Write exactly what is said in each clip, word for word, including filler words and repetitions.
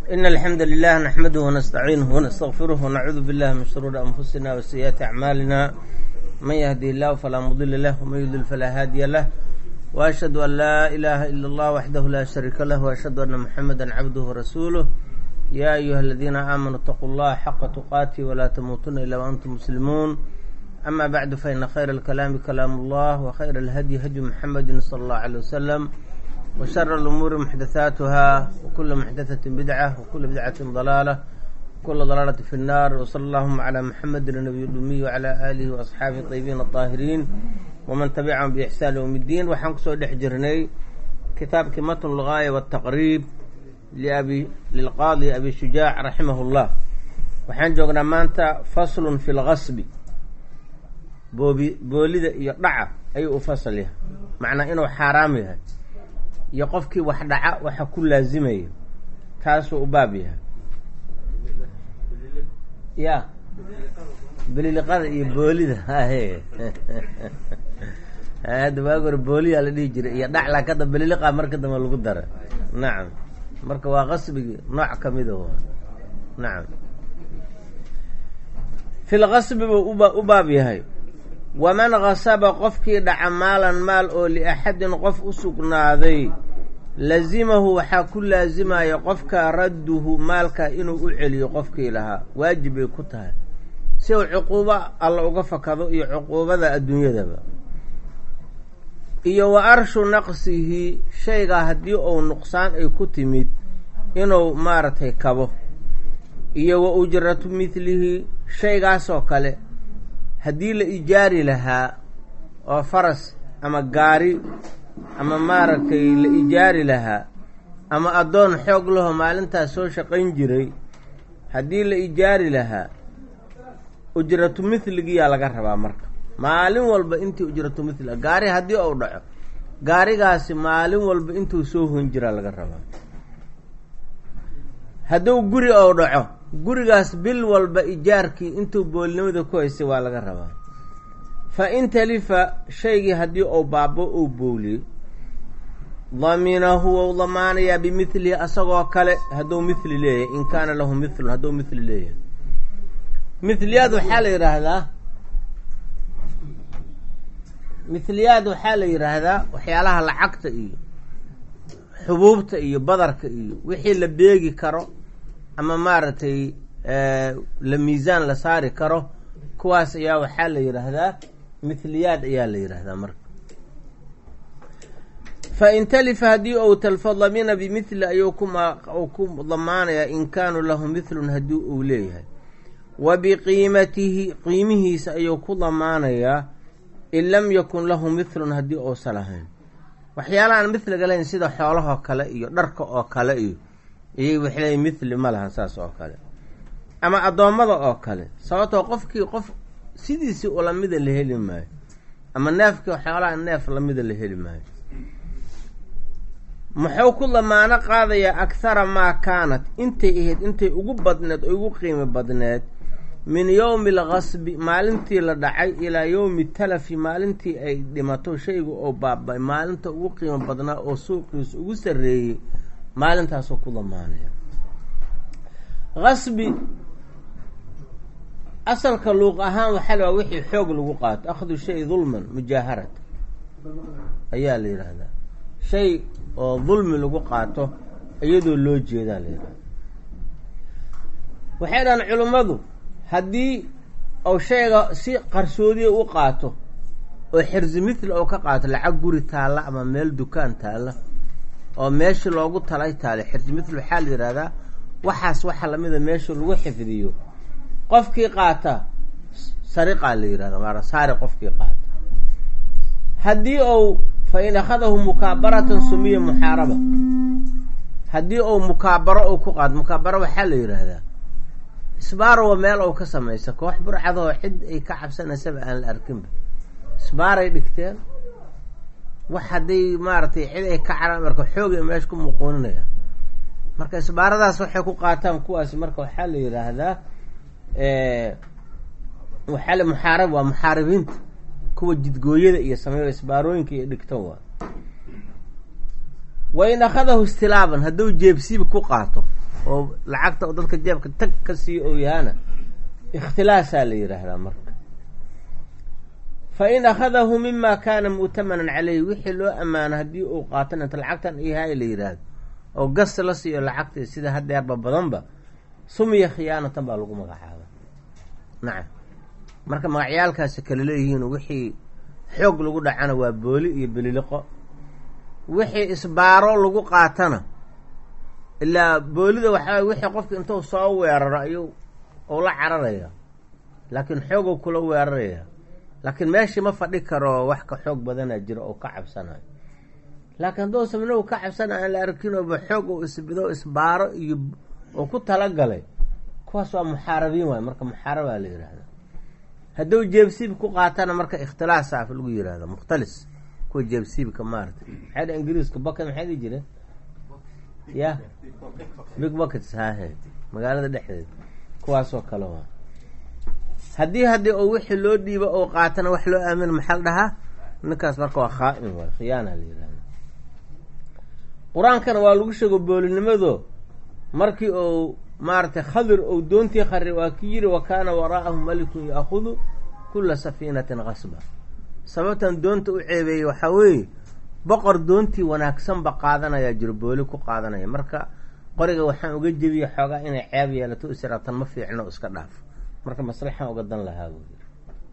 إن الحمد لله نحمده ونستعينه ونستغفره ونعوذ بالله من شرور أنفسنا وسيئات أعمالنا من يهدي الله فلا مضل له ومن يضلل فلا هادي له وأشهد أن لا إله إلا الله وحده لا شريك له وأشهد أن محمدا عبده ورسوله يا أيها الذين آمنوا اتقوا الله حق تقاته ولا تموتن إلا وأنتم مسلمون أما بعد فإن خير الكلام كلام الله وخير الهدي هدي محمد صلى الله عليه وسلم وشر الأمور محدثاتها وكل محدثة بدعة وكل بدعة ضلالة وكل ضلالة في النار. وصلى اللهم على محمد النبي الأمي وعلى آله وأصحابه الطيبين الطاهرين ومن تبعهم بإحسان يوم الدين. وحن كسو دحجرني كتاب متن الغاية والتقريب لأبي للقاضي أبي شجاع رحمه الله. وحن جوغنا مانتا فصل في الغصب boolida iyo dhaca ayuu u fasalyahay macnaa inuu xaraam yahay iyo qofkii wax dhaca waxa ku laazimaya taasuu u baab yahay ya bililiqada iyo boolida hahe hada waagor booliya la dhihi jiray iyo dhac la kada bililiqa marka dambe lagu daro nacam marka waa qasbigi nooc kamid ah nacam fil qasbi u baab yahay waman qasaba qofkii dhaca maalan maal oo liaxadin qof u sugnaaday lazimahu waxaa ku laazimaya qofka radduhu maalka inuu u celiyo qofkii lahaa waajib bay ku tahay si uu cuquubo alla uga fakado iyo cuquubada adduunyadaba. iyo wa arshu naqsihi shayga haddii uu nuqsaan ay ku timid inuu maaragtay kabo. iyo wa ujratu midlihi shaygaasoo kale haddii la ijaari lahaa oo faras ama gaari ama maaragtay la ijaari lahaa ama addoon xoog laho maalintaas soo shaqayn jiray haddii la ijaari lahaa ujratu mithligiyaa laga rabaa. marka maalin walba intii ujratu mithliga gaari haddii uu dhaco gaarigaasi maalin walba intuu soo hon jiraa laga rabaa. hadduu guri uu dhaco gurigaas bil walba ijaarkii intuu boolnimada ku haystay waa laga rabaa. fa in talifa shaygii haddii uu baabo uu booliyo daminahu wou damaanayaa bimithlihi asagoo kale hadduu mithli leeyahay in kaana lahu mithlun hadduu mithli leeyahay. mithliyaad waxaa la yidhaahdaa mithliyaad waxaa la yidhaahdaa waxyaalaha lacagta iyo xubuubta iyo badarka iyo wixii la beegi karo ama maaragtay la miisaan la saari karo kuwaas ayaa waxaa la yidhaahdaa mithliyaad ayaa la yidhaahdaa. marka fa in talifa haddii ou talfo damina bimithli ayuu kuma ku damaanayaa in kaanu lahu mithlun haddii uu leeyahay. wa biqiimatihi qiimihiisa ayuu ku damaanayaa in lam yakun lahu mithlun haddii uusan lahayn. waxyaalahaan mithliga lahayn sida xoolahoo kale iyo dharka oo kale iyo iyay waxay leeyihin mithli ma lahan saas oo kale ama addoommada oo kale sababtoo qofkii qof sidiisii u lamida la heli maayo ama neefkii xoolaha neef lamida la heli maayo. muxuu ku damaano qaadayaa akhara maa kaanat intay ahayd intay ugu badneed oo ugu qiimo badneed min yowmi alqasbi maalintii la dhacay ilaa yowmi talafi maalintii ay dhimato shayga oo baaba maalinta ugu qiimo badnaa oo suuqiisa ugu sarreeyey maalintaasoo ku damaanaya. qasbi asalka luuq ahaan waxaa la wixii xoog lagu qaato akhdu shay dulman mujaaharad ayaa la yidhaahdaa shay oo dulmi lagu qaato iyadoo loo jeedaa la yidhahda. waxay dhahaan culimmadu haddii uu shayga si qarsoodiya u qaato oo xirsi mithli oo ka qaato lacag guri taalla ama meel dukaan taalla oo meesha loogu talay taale xirsi mithli waxaa la yidhahdaa waxaas waxa lamida meesha lagu xifdiyo qofkii qaata sariqaa la yidhahda maara saari qofkii qaata. haddii uu fa in akhadahu mukaabaratan sumiya muxaaraba haddii uu mukaabaro uu ku qaato mukaabaro waxaa la yidhaahdaa isbaarowa meel uu ka samaysa koox burcadoo cid ay ka cabsanaysaba aan la arkinba isbaaray dhigteen wax hadday maaragtay cid ay ka caraan marka xoogay meesha ku muquuninaya marka isbaaradaas waxay ku qaataan kuwaasi marka waxaa la yidhaahdaa waxaa la muxaarab waa muxaaribiinta kuwa jidgooyada iyo sameeyo isbaarooyinka iyo dhigto waa. wa in akhadahu istilaaban hadduu jeebsiib ku qaato oo lacagta oo dadka jeebka tag ka sii oo yaana ikhtilaasaa la yidhaahdaa marka. fa in akhadahu mima kaana mu'tamanan caleyhi wixii loo ammaano haddii uu qaatana inta lacagtan ihaay la yidhaahdo oo gas la siiyo lacagta sida hadeerba badanba sumiya khiyaanatan baa lagu magacaaba. nacam marka magacyaalkaasi kala leeyihiin wixii xoog lagu dhacana waa booli iyo beliliqo, wixii isbaaro lagu qaatana ilaa boolida waxaa wixii qofka intuu soo weeraro ayuu ou la cararaya, laakiin xooguu kula weeraraya, laakiin meeshii ma fadhi karo wax ka xoog badanaa jiro oo ka cabsanayo. laakiin hadduu samnow ka cabsana aan la arkinooba xoog oo isbido isbaaro iyo oo ku talagalay, kuwaas waa muxaarabiin waay, marka muxaarabaa la yidhaahda. hadduu jeebsiib ku qaatana marka ikhtilaas af lagu yihahda, mukhtalis kuwa jeebsiibka maarata maxaa ingiriiska bucket maxay dhihi jireen ya big buckets hahe magaalada dhexdeeda, kuwaasoo kale waa. haddii haddii oo wixii loo dhiibo oo qaatana wax loo aamin maxal dhahaa, ninkaas marka waa khaa-in waay, khiyaana la yihahda. qur-aankana waa lagu sheego boolinimado markii ou maaragtay khadir ou doontii qari waa ki yiri wa kaana waraa'ahu malikun ya'khudu kula safiinatin qasba. sababtan doonta u ceebeeyey waxaa weeye boqor doontii wanaagsanba qaadanayaa jiro, booli ku qaadanaya. marka qoriga waxaan uga jebiya xoogaa inay ceeb yeelato israatan ma fiicno iska dhaaf, marka maslaxan uga dan lahaa buu yiri.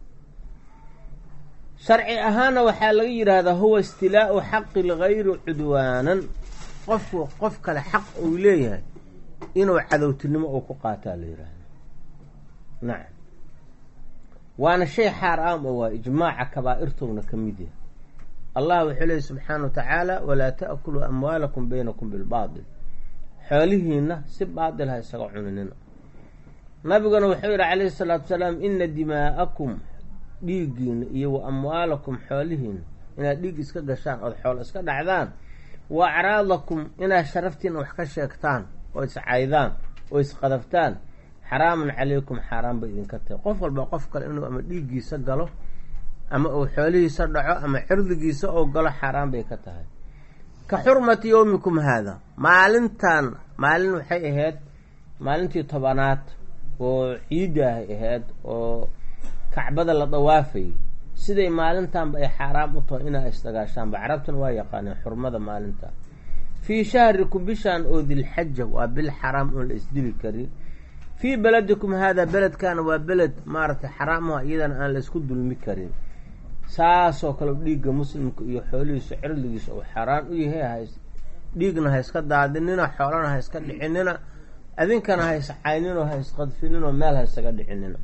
sharci ahaana waxaa laga yidhaahdaa huwa istilaa'u xaqi lgayri cudwaanan, qofku qof kale xaq uu leeyahay inuu cadowtinimo uu ku qaataa la yidhaahda. nacam waana shay xaaraam oo waa ijmaaca kabaa'irtowna ka mid yahay. allah wuxuu leeyay subxaana wa tacaala walaa ta'kuluu amwaalakum baynakum bilbaatil, xoolihiina si baatil ha isaga cuninina. nabiguna wuxuu yidhi calayhi salaatu wasalaam ina dimaa'akum dhiiggiina iyo wa amwaalakum xoolihiina inaad dhiig iska gashaan ood xoolo iska dhacdaan, wa acraadakum inaad sharaftiina wax ka sheegtaan oo iscaydaan oo isqadaftaan, xaraamun calaykum xaaraan bay idinka tahay. qof walba qof kale inuu ama dhiiggiisa galo ama uu xoolihiisa dhaco ama cirdigiisa oo galo xaaraan bay ka tahay. ka xurmati yowmikum haada, maalintan maalin waxay ahayd maalintii tobanaad oo ciidda ahay ahayd oo kacbada la dawaafayay, siday maalintanba ay xaaraam u tahay inaa isdagaashaanba. carabtuna waa yaqaaneen xurmada maalinta. fii shahrikum bishaan oo dilxaja waa bil xaraam oon la isdili karin. fii beladikum haada beledkaana waa beled maaragtay xaraamaha iyadana aan la isku dulmi karin. saasoo kale dhiigga muslimka iyo xoolihiisa cirdigiisa uu xaaraan u yahay, ha dhiigna ha iska daadinina, xoolana ha iska dhicinina, adinkana ha iscayninoo ha isqadfininoo meel ha isaga dhicinina.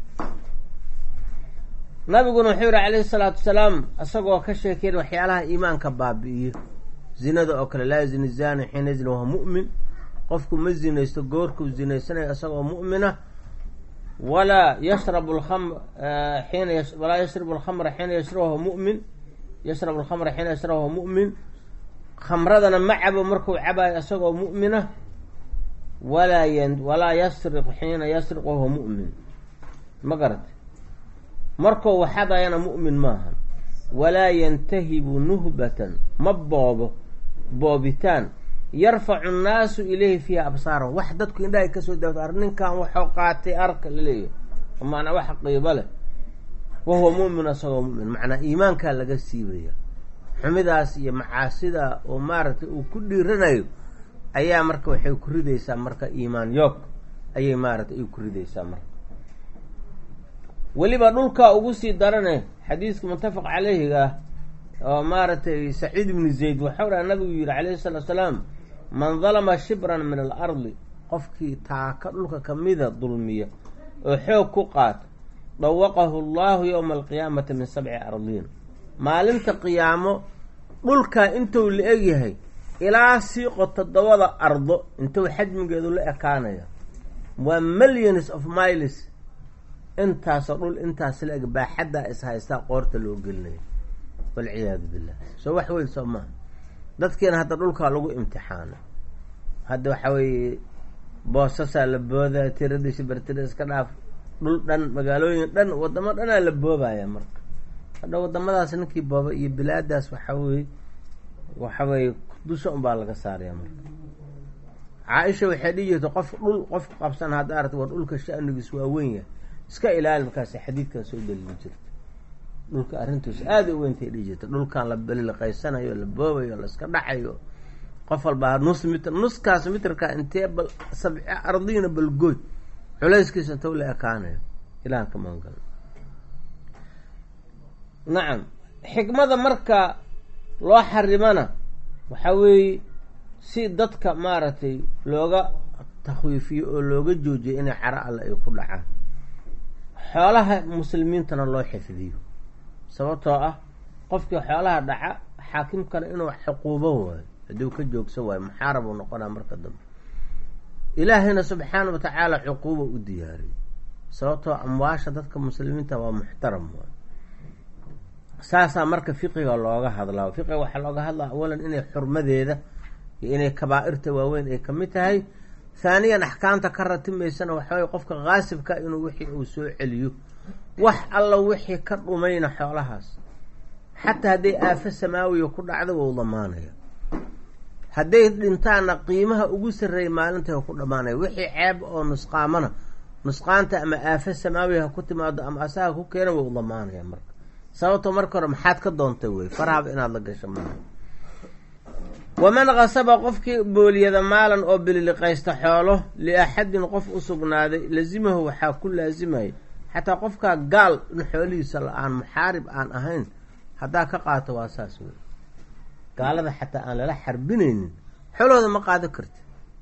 nabiguna wuxuu yihi calayhi salaatu wasalaam isagoo ka sheekeyn waxyaalaha iimaanka baabi'iyo, zinada oo kale laa yazni zaani xiina yazni wahuwa mu'min, qofku ma zinaysto goorkuu zinaysanayo isagoo mu'mina. walaa yashrabu lkhamr xiina walaa yashrabu alkhamra xiina yashrabuhu mu'min yashrabu alkhamra xiina yashrabuhu mu'min, khamradana ma cabo markuu cabayo isagoo mu'mina. walaa y walaa yasriq xiina yasriq wahuwa mu'min, ma garatay markuu waxadayana mu'min maaha. walaa yantahibu nuhbatan, ma boobo boobitaan, yarfacu nnaasu ilayhi fiiha absaarahum, wax dadku indhahay kasoo daawto ar ninkan waxuu qaatay arka laleeyahy, maanaa wax qiibo leh. wahuwa mu'min isagoo mu'min, macnaa iimaankaa laga siibaya. xumidaas iyo macaasida oo maaragtay uu ku dhiiranayo ayaa marka waxay ku ridaysaa marka iimaan yoog ayay maaragtay ay ku ridaysaa marka. weliba dhulkaa ugu sii darane xadiiska muttafaq caleyhiga ah oo maaragtay saciid ibnu zayd waxau dhaha nabigu yihi calayhi salaatu salaam man dalama shibran min alardi, qofkii taaka dhulka kamida dulmiya oo xoog ku qaato, dawaqahu allahu yowma alqiyaamati min sabci ardiin, maalinta qiyaamo dhulkaa intuu la egyahay ilaa siiqo toddobada ardo intuu xajmigeedu la ekaanaya, waa millions of miles, intaasoo dhul intaas la eg baaxaddaa is haystaa qoorta loo gelinaya. walciyaadu billah, soo wax weyn soo maaha. dadkeena hadda dhulkaa lagu imtixaano, hadda waxaa weeye boosasaa la boodaya, tiradiisi bartira iska dhaaf, dhul dhan magaalooyin dhan wadamo dhanaa la boobaya. marka hadha wadamadaas ninkii booba iyo bilaadaas waxaa weye waxa weye dusha unbaa laga saaraya marka. caaisha waxay dhihi jirtay qof dhul qof qabsan hadda aragta war dhulka sha'nigiis waa weyn yahay iska ilaali markaas xadiidkan soo daliili jirta dhulka arrintiis aada u weyntay dhihi jirta dhulkan la baliqaysanayo la boobayo la iska dhacayo qof walba nus mitr nuskaas mitrka intee bal sabci ardiina balgood culayskiisa intuu la ekaanayo ilahan ka maangal nacam xikmada marka loo xarimana waxaa weeye si dadka maaragtay looga takhwiifiyo oo looga joojiyo inay caro alle ay ku dhacaan xoolaha muslimiintana loo xifdiyo sababtoo ah qofkii xoolaha dhaca xaakimkana inuu xuquubo waayo hadduu ka joogsan waayo muxaarab uu noqonaa marka dambe ilaahayna subxaana wa tacaala cuquuba u diyaariyo sababtoo amwaasha dadka muslimiinta waa muxtaram waayo saasaa marka fiqiga looga hadlaa fiqiga waxaa looga hadlaa awalan inay xurmadeeda iyo inay kabaa-irta waaweyn ay kamid tahay haaniyan axkaamta ka ratimaysana waxaway qofka kaasibka inuu wixii uu soo celiyo wax alla wixii ka dhumayna xoolahaas xataa hadday aafo samaawiya ku dhacda wou damaanaya hadday dhintaana qiimaha ugu sarreeya maalinta ku dhamaanaya wixii ceeb oo nusqaamana nusqaanta ama aafo samaawiya ha ku timaado ama asaga ku keena wou damaanaya marka sababto marka hore maxaad ka doontay wey farahaba inaad la gasho maaha waman kasaba qofkii booliyada maalan oo bililiqaysta xoolo liaxadin qof u sugnaaday lazimahu waxaa ku laasimaya xataa qofkaa gaal in xoolihiisa la-aan muxaarib aan ahayn haddaa ka qaato waa saas wey gaalada xataa aan lala xarbinaynin xoolahooda ma qaado karti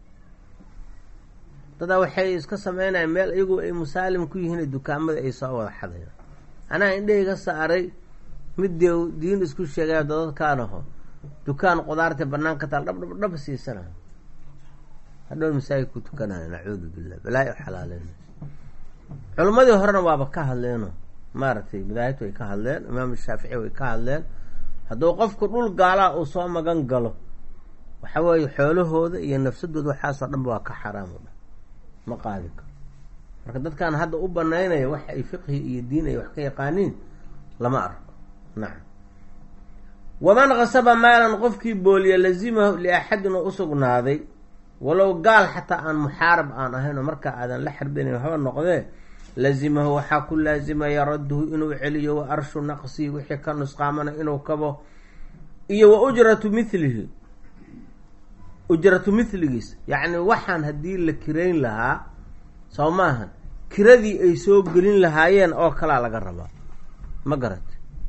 dadaa waxay iska sameynayaan meel iyagu ay musaalim ku yihiin dukaamada ay soo wada xadayaan anaa indhahayga saaray mid dee diin isku sheegaya dadadkaanaho dukaan qudaarta banaanka taal dhab dhab dhab siisana hadhow masaajid ku tukanaya nacuudu billah balaa u xalaaleen culimmadii horena waaba ka hadleeno maaragtay madaahibtu way ka hadleen imaam shaafici way ka hadleen hadduu qofku dhul gaalaa uu soo magan galo waxa weeye xoolahooda iyo nafsadooda waxaasoo dhanba waa ka xaraam o dhan ma qaadi karo marka dadkan hadda u banaynaya wax ay fiqhi iyo diin ay wax ka yaqaaniin lama arko nacam waman kasaba maalan qofkii booliya lazimahu liaxadin oo usugnaaday walow gaal xataa aan muxaarab aan ahayn oo markaa aadan la xarbinayn waxba noqdee lazimahu waxaa ku laasimaya radduhu inuu celiyo wa arshu naqsi wixii ka nusqaamana inuu kabo iyo wa ujratu mithlihi ujratu mithligiis yacni waxaan haddii la kirayn lahaa soo maahan kiradii ay soo gelin lahaayeen oo kalaa laga rabaa ma garat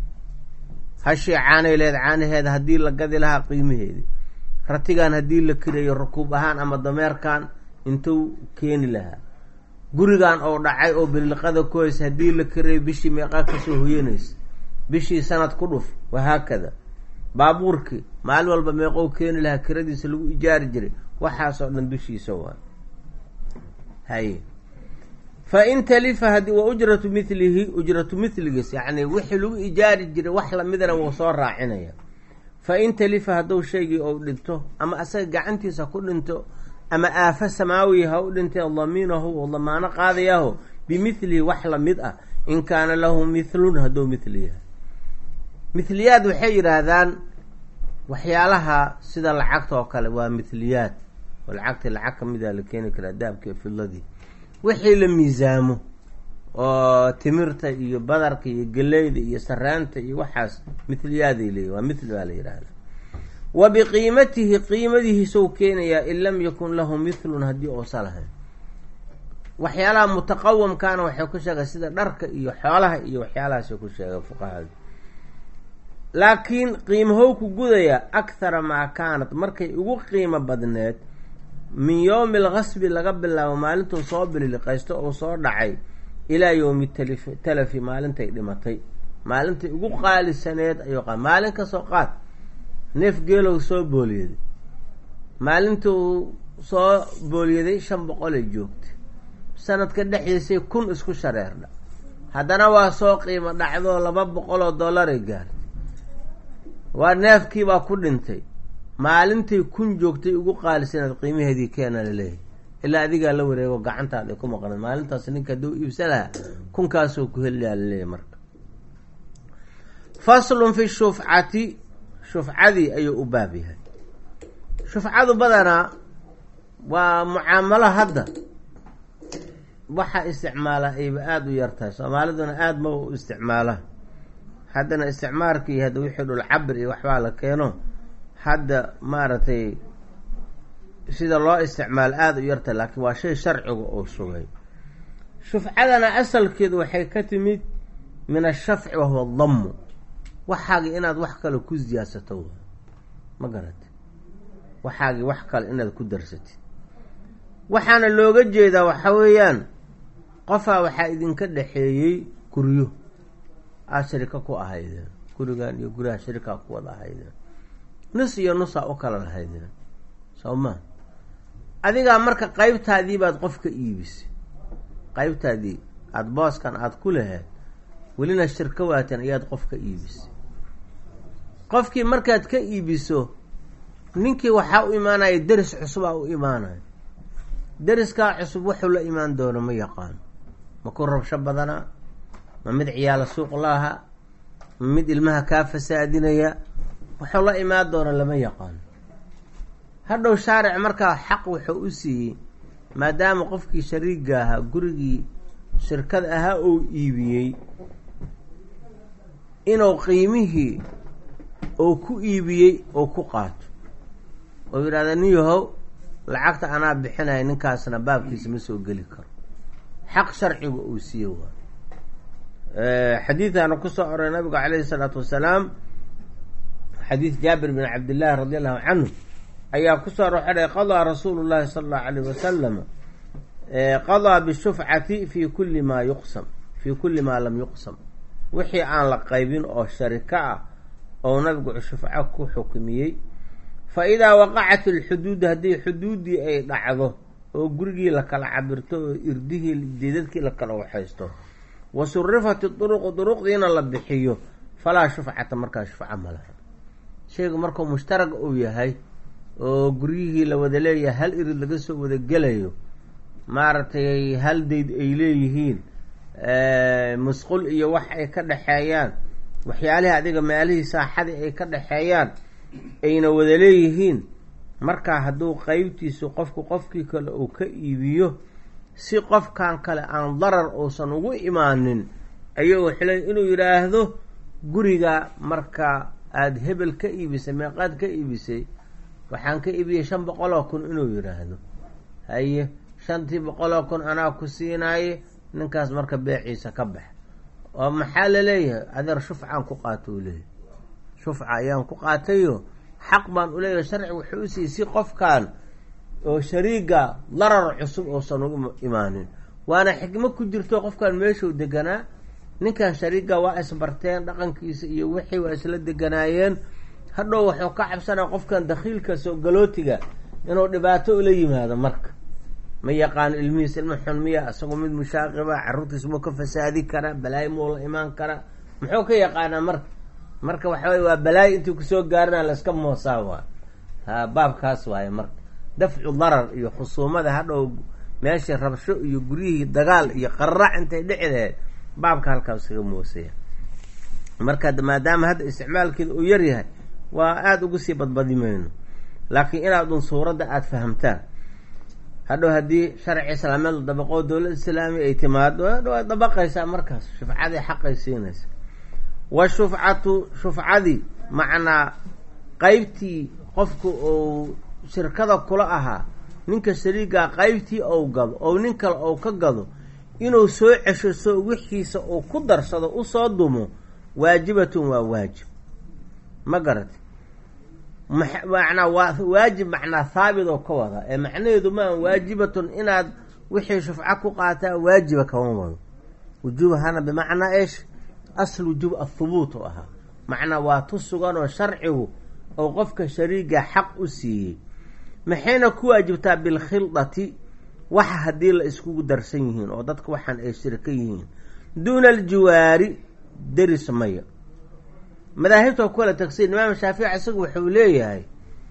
hashii caanay leed caanaheeda haddii la gadi lahaa qiimaheedii ratigan haddii la kireeyo rukuub ahaan ama dameerkan intuu keeni lahaa gurigan oo dhacay oo billiqada kuhaysa haddii la kireeyo bishii meeqaa kasoo hoyanaysa bishii sanad ku dhuf wahaakada baabuurkii maalin walba meeqou keeni lahaa kiradiisa lagu ijaari jiray waxaasoo dhan dushiisa waa haye fa in talifa hadi wa ujratu mithlihi ujratu mithligiis yacni wixii lagu ijaari jiray wax lamidana wuu soo raacinaya fa in talifa hadduu shaygii ou dhinto ama asaga gacantiisa ku dhinto ama aafo samaawi ha u dhintay damiinahu uu damaano qaadayaho bimithlihi wax lamid ah in kaana lahu mithlun hadduu mithli yahay mithliyaad waxay yidhaahdaan waxyaalaha sida lacagta oo kale waa mithliyaad oo lacagta lacag kamida la keeni karaa dahabka iyo fidladii wixii la miisaamo oo timirta iyo badarka iyo geleyda iyo saraanta iyo waxaas mithliyaaday leeyihin waa mithli baa la yidhaahda wa biqiimatihi qiimadihiisou keenayaa in lam yakun lahu mithlun haddii uusa lahayn waxyaalaha mutaqawamkaana waxay ku sheegay sida dharka iyo xoolaha iyo waxyaalahaasay ku sheegay fuqahada laakiin qiimahow ku gudaya akhara maa kaanat markay ugu qiimo badneed min yowmi alkasbi laga bilaabo maalintuu soo bililiqaysto oo soo dhacay ilaa yowmi talif talafi maalintay dhimatay maalintay ugu qaalisaneed ayuu qa maalin kasoo qaad neef geelow soo booliyaday maalintuu soo booliyaday shan boqol ay joogtay sanadka dhexdiisay kun isku shareerdha haddana waa soo qiimo dhacdoo laba boqol oo dollaray gaartay waa neefkiibaa ku dhintay maalintay kun joogtay ugu qaalisaneed qiimaheedii keena laleeyahay ilaa adigaa la wareego gacantaada ku maqnay maalintaas ninka hadduu iibsa lahaa kunkaasoo ku heliyaa laleeyahay marka faslun fi shufcati shufcadii ayuu u baab yahay shufcadu badanaa ومعاملة هذا waxa isticmaala ayba aad u yartahay Soomaaliduna aad ma u isticmaala haddana isticmaalkii hada wixii dhul cabir iyo waxba la keeno hadda maaratay sida loo isticmaal aad u yartahay laakiin waa shay sharciga oo sugay shufcadana asalkeedu waxay ka timid min ash-shaf'i wa huwa dhamm waxaagi inaad wax kale ku ziyaasato ma garad waxaagi wax kale inaad ku darsatid waxaana looga jeedaa waxa weeyaan qofaa waxaa idinka dhaxeeyey guryo aad sharika ku ahaydeen gurigan iyo guriga sharika ku wada ahaydeen nus iyo nusa u kala lahaydeen sooma adiga marka qaybtaadii baad qofka iibisay qaybtaadii aad booskan aad ku lahayd welina shirka waatan ayaad qofka iibisay qofkii markaad ka iibiso ninkii waxaa u imaanaya daris cusub u imaanaya dariska cusub wuxuu la imaan doono ma yaqaan ma ku rabsho badana ma mid ciyaal suuq laha ma mid ilmaha ka fasaadinaya wuxuu la imaan doono lama yaqaan hadhow shaaric markaa xaq wuxuu u siiyey maadaama qofkii shariiga ahaa gurigii shirkad ahaa uu iibiyey inuu qiimihii uu ku iibiyey oo ku qaato oo yiraahdo niyahow lacagta anaa bixinay ninkaasna baabkiisa ma soo gali karo xaq sharciga uu siiyay waa ee xadiiثana ku soo oray nabiga kaleey salaatu wasalaam xadiis Jaabir bin Abdullah radiyallahu anhu ayaa ku soo roxay qada rasuulullaahi sallallahu alayhi wasallam ee qada bi shuf'ati fi kulli ma yuqsam fi kulli ma lam yuqsam wixii aan la qaybin oo sharika ah oo nabigu shuf'a ku xukmiyay فإذا وقعت الحدود هذه حدودي أي دعوه وجرجي لك العبرته إرده الجديد لك الوحيسته وصرفت الطرق طرق دين الله بحيه فلا شفعة مركز شفعة ملها شيء مركز مشترك أوي هاي وجرجي لو دليه هل إرد لقصه وذجليه مارتي هل ديد إليهين آه مسقول يوحي كده حيان وحيالها هذه ماليه ساحة أي كده حيان ayna wada leeyihiin marka hadduu qaybtiisu qofku qofkii kale uu ka iibiyo si qofkan kale aan darar uusan ugu imaanin ayuu xilay inuu yiraahdo guriga marka aad hebel ka iibisay meeqaad ka iibisay waxaan ka iibiyay shan boqol oo kun inuu yiraahdo haye shantii boqol oo kun anaa ku siinaaye ninkaas marka beeciisa ka bax oo maxaa la leeyahay adar shufcaan ku qaato leeyahay shufca ayaan ku qaatayo xaq baan u leeyahay sharci wuxuu siiyay qofkan oo shariiga darar cusub oo san ugu imaanin waana xikmo ku jirto qofkan meesha uu deganaa ninkan shariiga waa isbarteen dhaqankiisa iyo wixii waa isla deganaayeen hadhow wuxuu ka cabsanaa qofkan dakhiilka soo galootiga inuu dhibaato u la yimaado marka ma yaqaan ilmihiisa ilmo xun miya asagoo mid mushaaqiba carruurtiisa ma ka fasaadi kara balaay moo la imaan kara muxuu ka yaqaanaa marka marka waxa way waa balaay intuu ku soo gaarna la iska moosawa ha baabkaas waay marka dafcu darar iyo khusuumada hadhow meesha rabsho iyo guriyihii dagaal iyo qarrac intay dhicdeed baabka halkaas iska moosaya marka maadaama hadda isticmaalkeedu uu yar yahay waa aad ugu sii badbadimayno laakiin inaad un suurada aad fahamtaan hadhow hadii sharci islaamiyad dabaqo dawlad islaami ay timaado waa dabaqaysa markaas shufcada xaqaysiinaysa والشفعة شفعدي معنى قيبتي قفك أو شركة كلها نينك شريكة قيبتي أو قض أو نينك أو كقض إنه سوء عشو سوء وحيس أو قدر صد أصدمه واجبة وواجب ما قرأت مح... معنى واجب معنى ثابت وكوضا معنى يدوما واجبة إن وحي شفعك قاتا واجبة كوضا وجوبها هنا بمعنى إيش أصل وجوب الثبوت وها معنى واتسقان وشرعه أو قفك شريكة حق أسيه محينا كو أجبتا بالخلطة waxa hadii la isku darsan yihiin oo dadku waxaan ay shirka yihiin duuna aljiwaari daris maya madaahibta kala tagsiin imaam shaafici isagu wuxuu leeyahay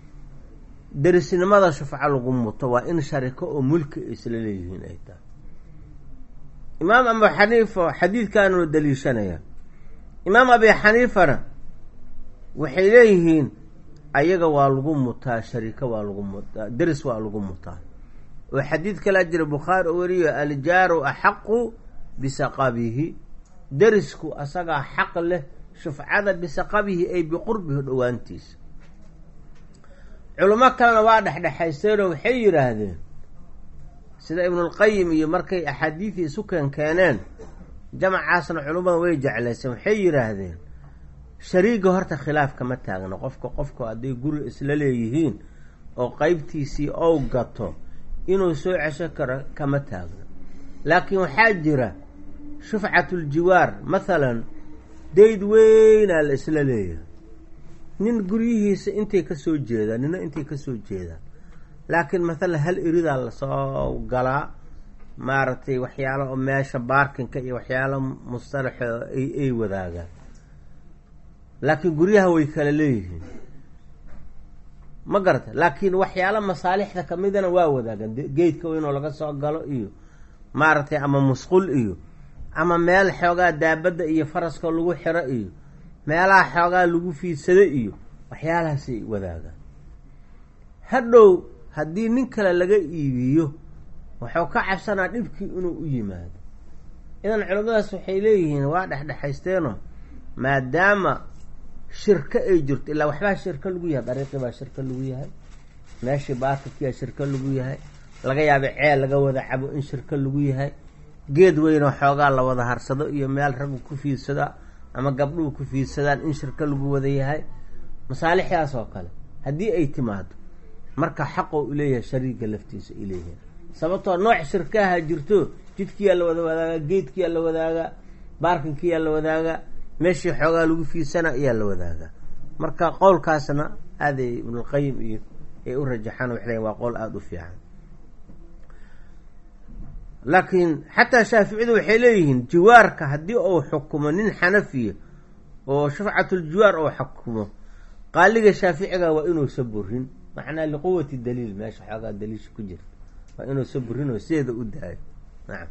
darisnimada shufca lagu muto waa in sharika oo mulki isla leeyihiin ay tahay imaam Abu Hanifa xadiidkan uu daliishanaya imaam Abi Hanifana waxay leeyihiin ayaga waa lagu mutaa sharika waa lagu mutaa daris waa lagu mutaa وحديث كلا جرى بخاري وريه الجار أحق بسقابه درسك أسقى حق له شفعة بسقابه أي بقربه الأوانتيس علماء كان واضح دحيسين وحير هذا سيدنا ابن القيم يمركي أحاديث سكن كانان جمع عاصن علماء ويجع لسه حير هذا شريقه هرت خلاف كما تاغنا قفكو قفكو أدي قول إسلاليهين أو قيبتيسي أو قطو إنه سوء شكر كما تاغنا لكن حاجرة شفعة الجوار مثلا ديد وين الإسلالية نين قريهيس انتي كسو جيدا نين انتي كسو جيدا لكن مثلا هل إريد الله صاو قلا مارتي وحياله أماشا باركن كي وحياله مصطلح اي اي وذاقا لكن قريها ويكالليه ما قرت لكن وحياله مصالح ذا كميدنا واو ذاقا جيد كوينو لغا صاو قلو ايو مارتي اما مسقول ايو اما ميل حوغا دابدا ايو فرسكو لغو حرا ايو meelaha xoogaa lagu fiidsado iyo waxyaalahaasi wadaaga hadhow haddii nin kale laga iibiyo wuxuu ka cabsanaa dhibkii inuu u yimaado idan culimadaas waxay leeyihiin waa dhexdhexaysteeno maadaama shirka ay jirto ilaa waxbaa shirka lagu yahay dariiqi baa shirka lagu yahay meeshii baarkiyaa shirka lagu yahay laga yaabo ceel laga wada cabo in shirka lagu yahay geed weyn oo xoogaa la wada harsado iyo meel rag ku fiidsada ama gabdhuhu ku fiidsadaan in shirka lagu wada yahay masaalixdaas oo kale haddii ay timaado marka xaqo u leeyahay shariiga laftiisa ileeyahay sababtoo nooc shirkaha jirto jidkiyaa la wada wadaaga geedkiyaa la wadaaga baarkinkiyaa la wadaaga meeshii xoogaa lagu fiidsana ayaa la wadaaga marka qowlkaasna aaday ibn الqayim iyo ay u rajaxaan waxay waa qowl aad u fiican لكن حتى شافعي waxay leeyihiin jiwaarka hadii uu xukumo nin xanafiya oo shafacatu aljiwaar oo xukumo qaaliga shaaficiga waa inuu saburin macna liqowati daliil meesha xaga daliil ku jira waa inuu saburin oo seeda u daayo naam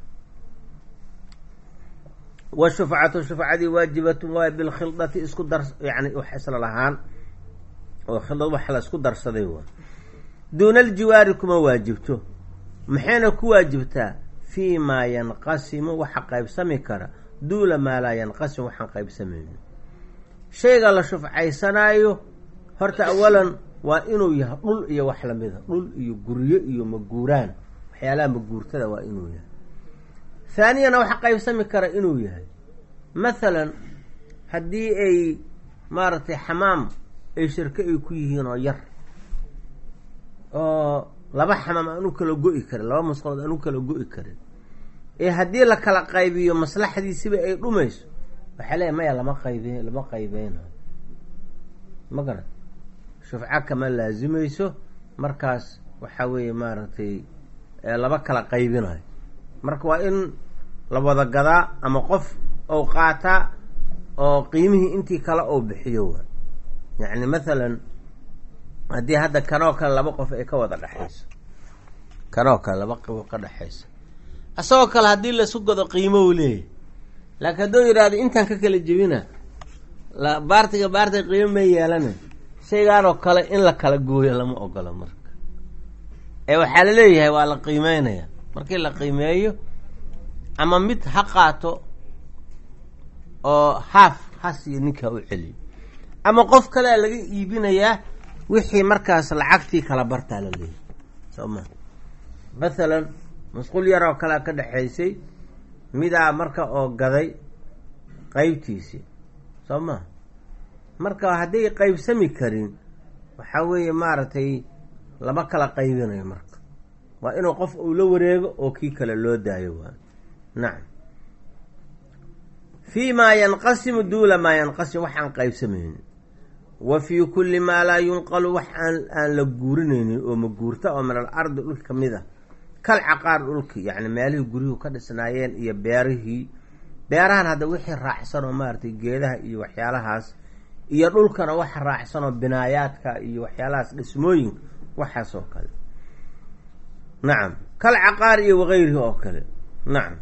wa shafacatu shafacadi waajibatu wa bil khildati isku dar yani u xasal lahaan oo khildad wax la isku darsaday waa doon aljiwaar kuma waajibto maxayna ku waajibtaa فيما ينقسم وحقيب سمكرة دول ما لا ينقسم وحقيب سمين شيء قال شوف عيسانايو هرت أولا وإنو يهطل إيا وحلا مذا طل إيا قرية إيا مقوران وحيالا مقور كذا وإنو يه ثانيا وحقيب سمكرة إنو يه مثلا هدي أي مارتي حمام أي شركة يكوي هنا ير أو laba xamaam aanu kala go'i karin laba masqood aanu kala go'i karin ee hadii la kala qaybiyo maslaxadiisiba ay dhumayso waxa leeyahay ma lama qaybeen lama qaybeen ma garan shufca kama laazimayso markaas waxa weeye maartay laba kala qaybinayo marka waa in la wada gadaa ama qof oo qaata oo qiimihii intii kala oo bixiyo waa yani mesela haddii hadda kanoo kale laba qof ay ka wada dhaxayso kanoo kale laba qof ka dhaxayso asagoo kale haddii la isku gado qiimo uu leeyahay laakiin hadduu yidhaahdo intaan ka kala jebina la baartiga baartiga qiimo ma yeelana shaygaanoo kale in la kala gooyo lama ogolo marka ee waxaa la leeyahay waa la qiimeynaya markii la qiimeeyo ama mid ha qaato oo haaf hasiyo ninka u celiyo ama qof kale laga iibinayaa wixii markaas lacagtii kala bartaa la leeyahay soma مثلا مسقول yaro kala ka dhaxaysay midaa marka oo gaday qaybtiisi soma marka hadii qaybsami karin waxa weeye maartay laba kala qaybinayo marka waa inuu qof uu la wareego oo kii kale loo daayo waa naam فيما ينقسم دول ما ينقسم وحن qaybsamayn وفي كل ما لا ينقل وحن أن لجورنين ومجورته أو من الأرض لك كمذا كالعقار لك يعني ماله جوريه كده سنايين إيه بياره بيارهن هذا وحي راحسن ومارتي جيده إيه وحيالهاس إيه لك أنا وحي راحسن وبنايات كا إيه وحيالهاس اسموين وحسوا كله نعم كالعقار إيه وغيره أكله نعم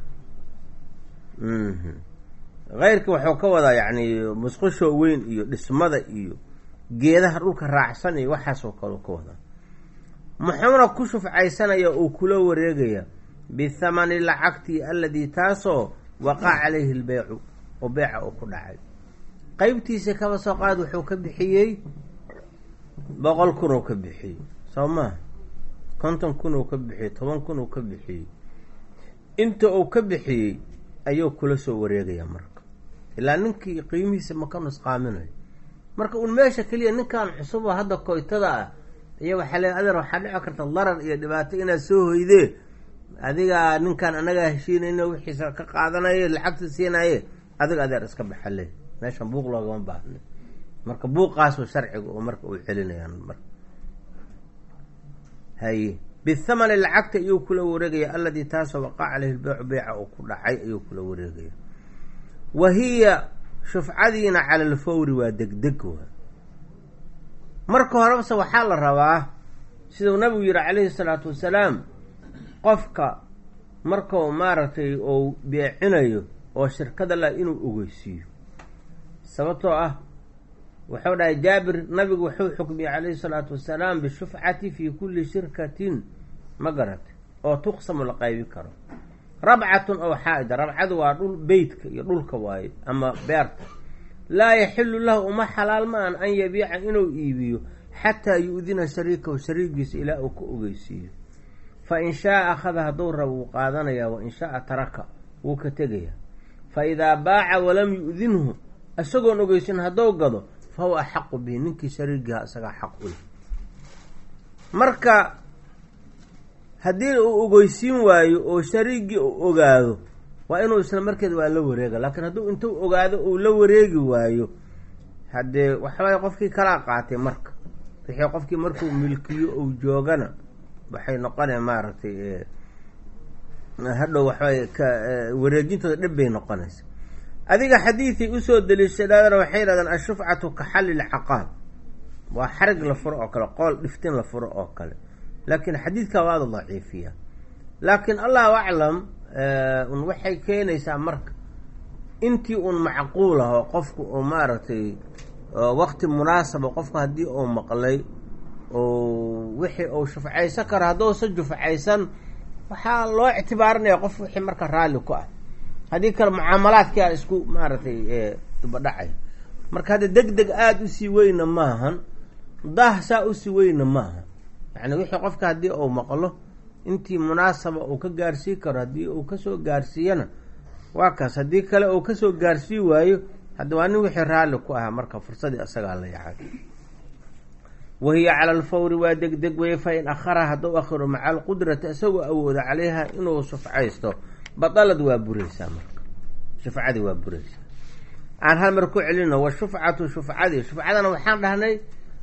مم. غيرك وحو كودا يعني مسقشو وين إيه اسمده إيه geedaha dhulka raacsan iyo waxaas oo kale kooda muxuuna ku shufcaysanaya uu kula wareegaya bithamani lacagtii alladii taasoo waqaca calayhi lbeycu oo beyca uu ku dhacay. qeybtiisa kaba soo qaad wuxuu ka bixiyey boqol kun uu ka bixiyey soo maha, konton kun uu ka bixiyey, toban kun uu ka bixiyey. inta uu ka bixiyey ayuu kula soo wareegaya marka, ilaa ninkii qiimihiisa ma ka nusqaaminayo. marka un meesha keliya ninkan cusubo hadda koytada ah iyo waxaa le adeer waxaa dhici karta darar iyo dhibaato inaad soo hoydee adiga ninkan anagaa heshiinayna wixiisa ka qaadanaye lacagta siinaye adiga adeer iska baxale, meeshan buuq loogama baahna. marka buuqaasu sharciga oo marka uu celinayaan marka haye bithamani lacagta ayuu kula wareegaya alladii taasoo waqaca caleyhi lbeycu beyca uu ku dhacay ayuu kula wareegaya. wa hiya shufcadiina cala alfawri waa degdeg waa. marka horebase waxaa la rabaa siduu nabigu yihi calayhi salaatu wasalaam, qofka markau maaragtay uu beecinayo oo shirkada lah inuu ogeysiiyo. sababtoo ah wuxuu dhahay jaabir, nabigu wuxuu xukmiyey calayhi salaatu wasalaam bishufcati fii kulli shirkatin ma garatay oo tuqsamu la qaybi karo. rabcatun oo xaa-ida, rabcadu waa dhul beytka iyo dhulka waaye ama beerta. laa yaxilu lahu uma xalaal ma-an an yabiica inuu iibiyo xataa yu-dina shariikahu shariigiisa ilaa uu ka ogeysiiyo. fa in shaa akhada hadduu rabo wuu qaadanayaa, wa in shaa taraka wuu ka tegayaa. fa idaa baaca walam yu-dinhu isagoon ogeysin hadduu gado fa huwa axaqu bihi, ninkii shariigiha isagaa xaq u leh. marka haddii uu ogeysiin waayo oo shariigii uu ogaado waa inuu isla markeeda waa la wareega. laakiin hadduu intuu ogaado uu la wareegi waayo haddee waxbay qofkii kalaa qaatay. marka wixii qofkii markuu milkiyo ou joogana waxay noqonaya maaragtay hadhow waxbay ka wareejintooda dhib bay noqonaysa. adiga xadiiday usoo daliishadaadana waxay yidhahdeen ashufcatu ka xalli lcaqaad, waa xarig la furo oo kale, qool dhiftin la furo oo kale. laakiin xadiidka waada daciifiya. laakiin allahu aclam un waxay keenaysaa marka intii un macquul ah oo qofku uu maaragtay waqti munaasaba qofka haddii uu maqlay oo wixii uu shufcaysan karo, hadduusa jufcaysan waxaa loo ictibaarinaya qof wixii marka raalli ku ah. haddii kale mucaamalaadkii a isku maaragtay dubadhacay. marka hadda deg deg aada usii weyna maahan, daah saa usii weyna maaha. yacni wixii qofka haddii uu maqlo intii munaasaba uu ka gaarsii karo, haddii uu kasoo gaarsiiyana waa kaas. haddii kale uu kasoo gaarsii waayo hadda waa nin wixii raalli ku ahaa, marka fursadii isagaa la yacay. wahiya cala alfawri waa degdeg weye. fa in akhara hadduu akhiro maca alqudrati isagoo awooda calayha inuu shufcaysto badalad waa buraysaa. marka shufcadii waa buraysaa. aan hal mar ku celino, wa shufcatu shufcadii, shufcadana waxaan dhahnay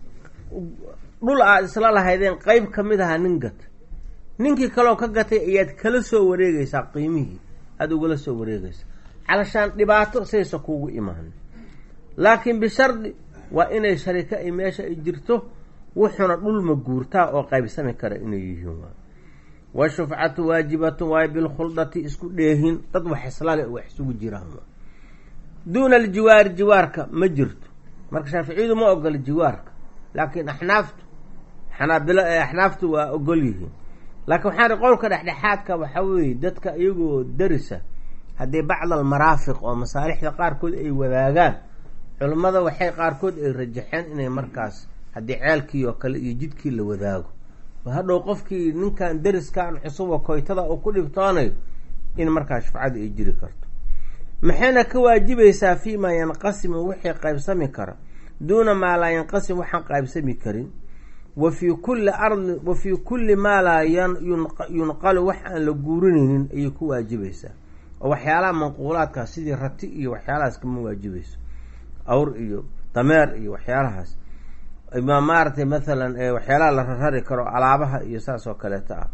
dhul aad isla lahaydeen qeyb ka mid ahaa nin gata, ninkii kaloo ka gatay ayaad kala soo wareegaysaa, qiimihii aada ugala soo wareegaysaa calashaan dhibaato saysa kuugu imaan. laakiin bishardi waa inay sharika ay meesha ay jirto, wuxuuna dhul ma guurtaa oo qaybsami kara inay yihiin. wa shufcatu waajibatun waayo bilkhuldati isku dheehin, dad wax islale wax isugu jiraan. duuna aljiwaari jiwaarka ma jirto. marka shaaficiyadu ma ogola jiwaarka, laakiin axnaaftu xanaabilo axnaaftu waa ogol yihiin. laakiin waxaan ri qowlka dhexdhexaadka waxaa weeye dadka iyagoo darisa haddii bacd almaraafiq oo masaalixda qaarkood ay wadaagaan, culimmada waxay qaarkood ay rajaxeen inay markaas haddii ceelkii oo kale iyo jidkii la wadaago, hadhow qofkii ninkan dariskan cusubo koytada uu ku dhibtoonayo in markaas shufcada ay jiri karto. maxayna ka waajibaysaa fii maa yanqasimu wixii qaybsami kara, duuna maa laa yanqasim waxaan qaybsami karin. wa fii kulli ardi wa fii kulli maa laa yunqalu wax aan la guurinaynin ayay ku waajibaysaa. oo waxyaalaha manquulaadkaas sidii rati iyo waxyaalahaas kama waajibayso, awr iyo dameer iyo waxyaalahaas ma maaragtay maalan waxyaalaha la rarari karo alaabaha iyo saas oo kaleeto ah.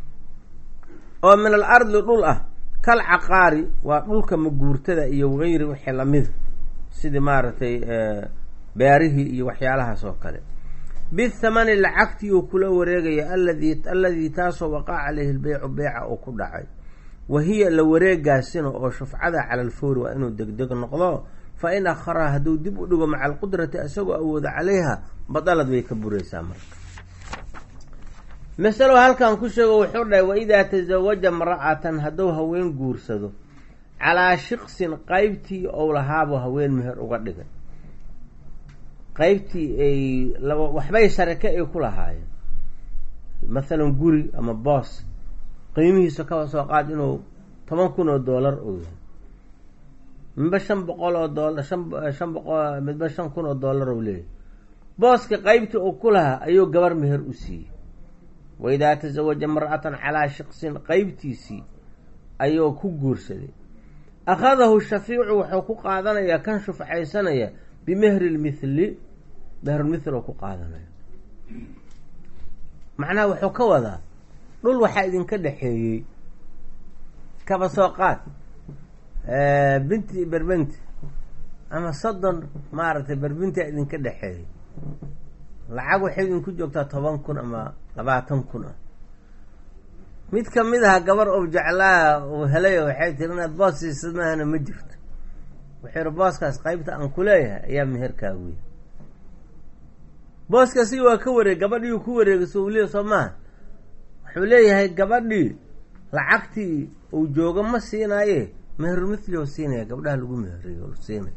oo min al ardi dhul ah, kal caqaari waa dhulka maguurtada iyo gayri wixii lamida sidii maaragtay beerihii iyo waxyaalahaas oo kale. bithamani lacagtii uu kula wareegaya alladii alladii taasoo waqaca caleyhi lbeycu beyca uu ku dhacay. wahiya la wareegaasina oo shufcada cala alfawri waa inuu degdeg noqdo. fa in akharaha hadduu dib u dhigo maca alqudrati isagoo awooda calayha badalad way ka buraysaa. marka masalo halkan ku sheego wuxuu dhahay waidaa tasawaja imra'atan hadduu haween guursado calaa shiqsin qaybtii ou lahaabuu haween meher uga dhigay qaybtii ay laba waxbay sharake ay ku lahaayeen mathalan guri ama boos qiimihiisa kaba soo qaad inuu toban kun oo doolar uu yahay midba shan boqol oo doolar shan shan boqol midba shan kun oo doolar uu leeyahay booska qaybtii uu ku lahaa ayuu gabar meher u siiyey waidaa tasawaja imra'atan calaa shiqsin qaybtiisii ayuu ku guursaday akhadahu shafiicu wuxuu ku qaadanayaa kan shufcaysanaya bimehri lmithli mehrulmithl oo ku qaadanaya macnaha wuxuu ka wadaa dhul waxaa idinka dhexeeyey kaba soo qaad binti berbenti ama soddon maaragtay berbintia idinka dhexeeyey lacag waxay idinku joogtaa toban kun ama labaatan kun ah mid kamid aha gabar oo jeclaa uu helay waxay tiri inaad boos siisad maahana ma jirto wuxuu yihi booskaas qaybta aan ku leeyahay ayaa meherkaagu yahay booskaasi waa ka wareeg gabadhii ku wareegayso uu leeyahy soo maaha wuxuu leeyahay gabadhii lacagtii uu joogo ma siinaaye meherulmithli oo siinaya gabdhaha lagu meheriyo o siinaya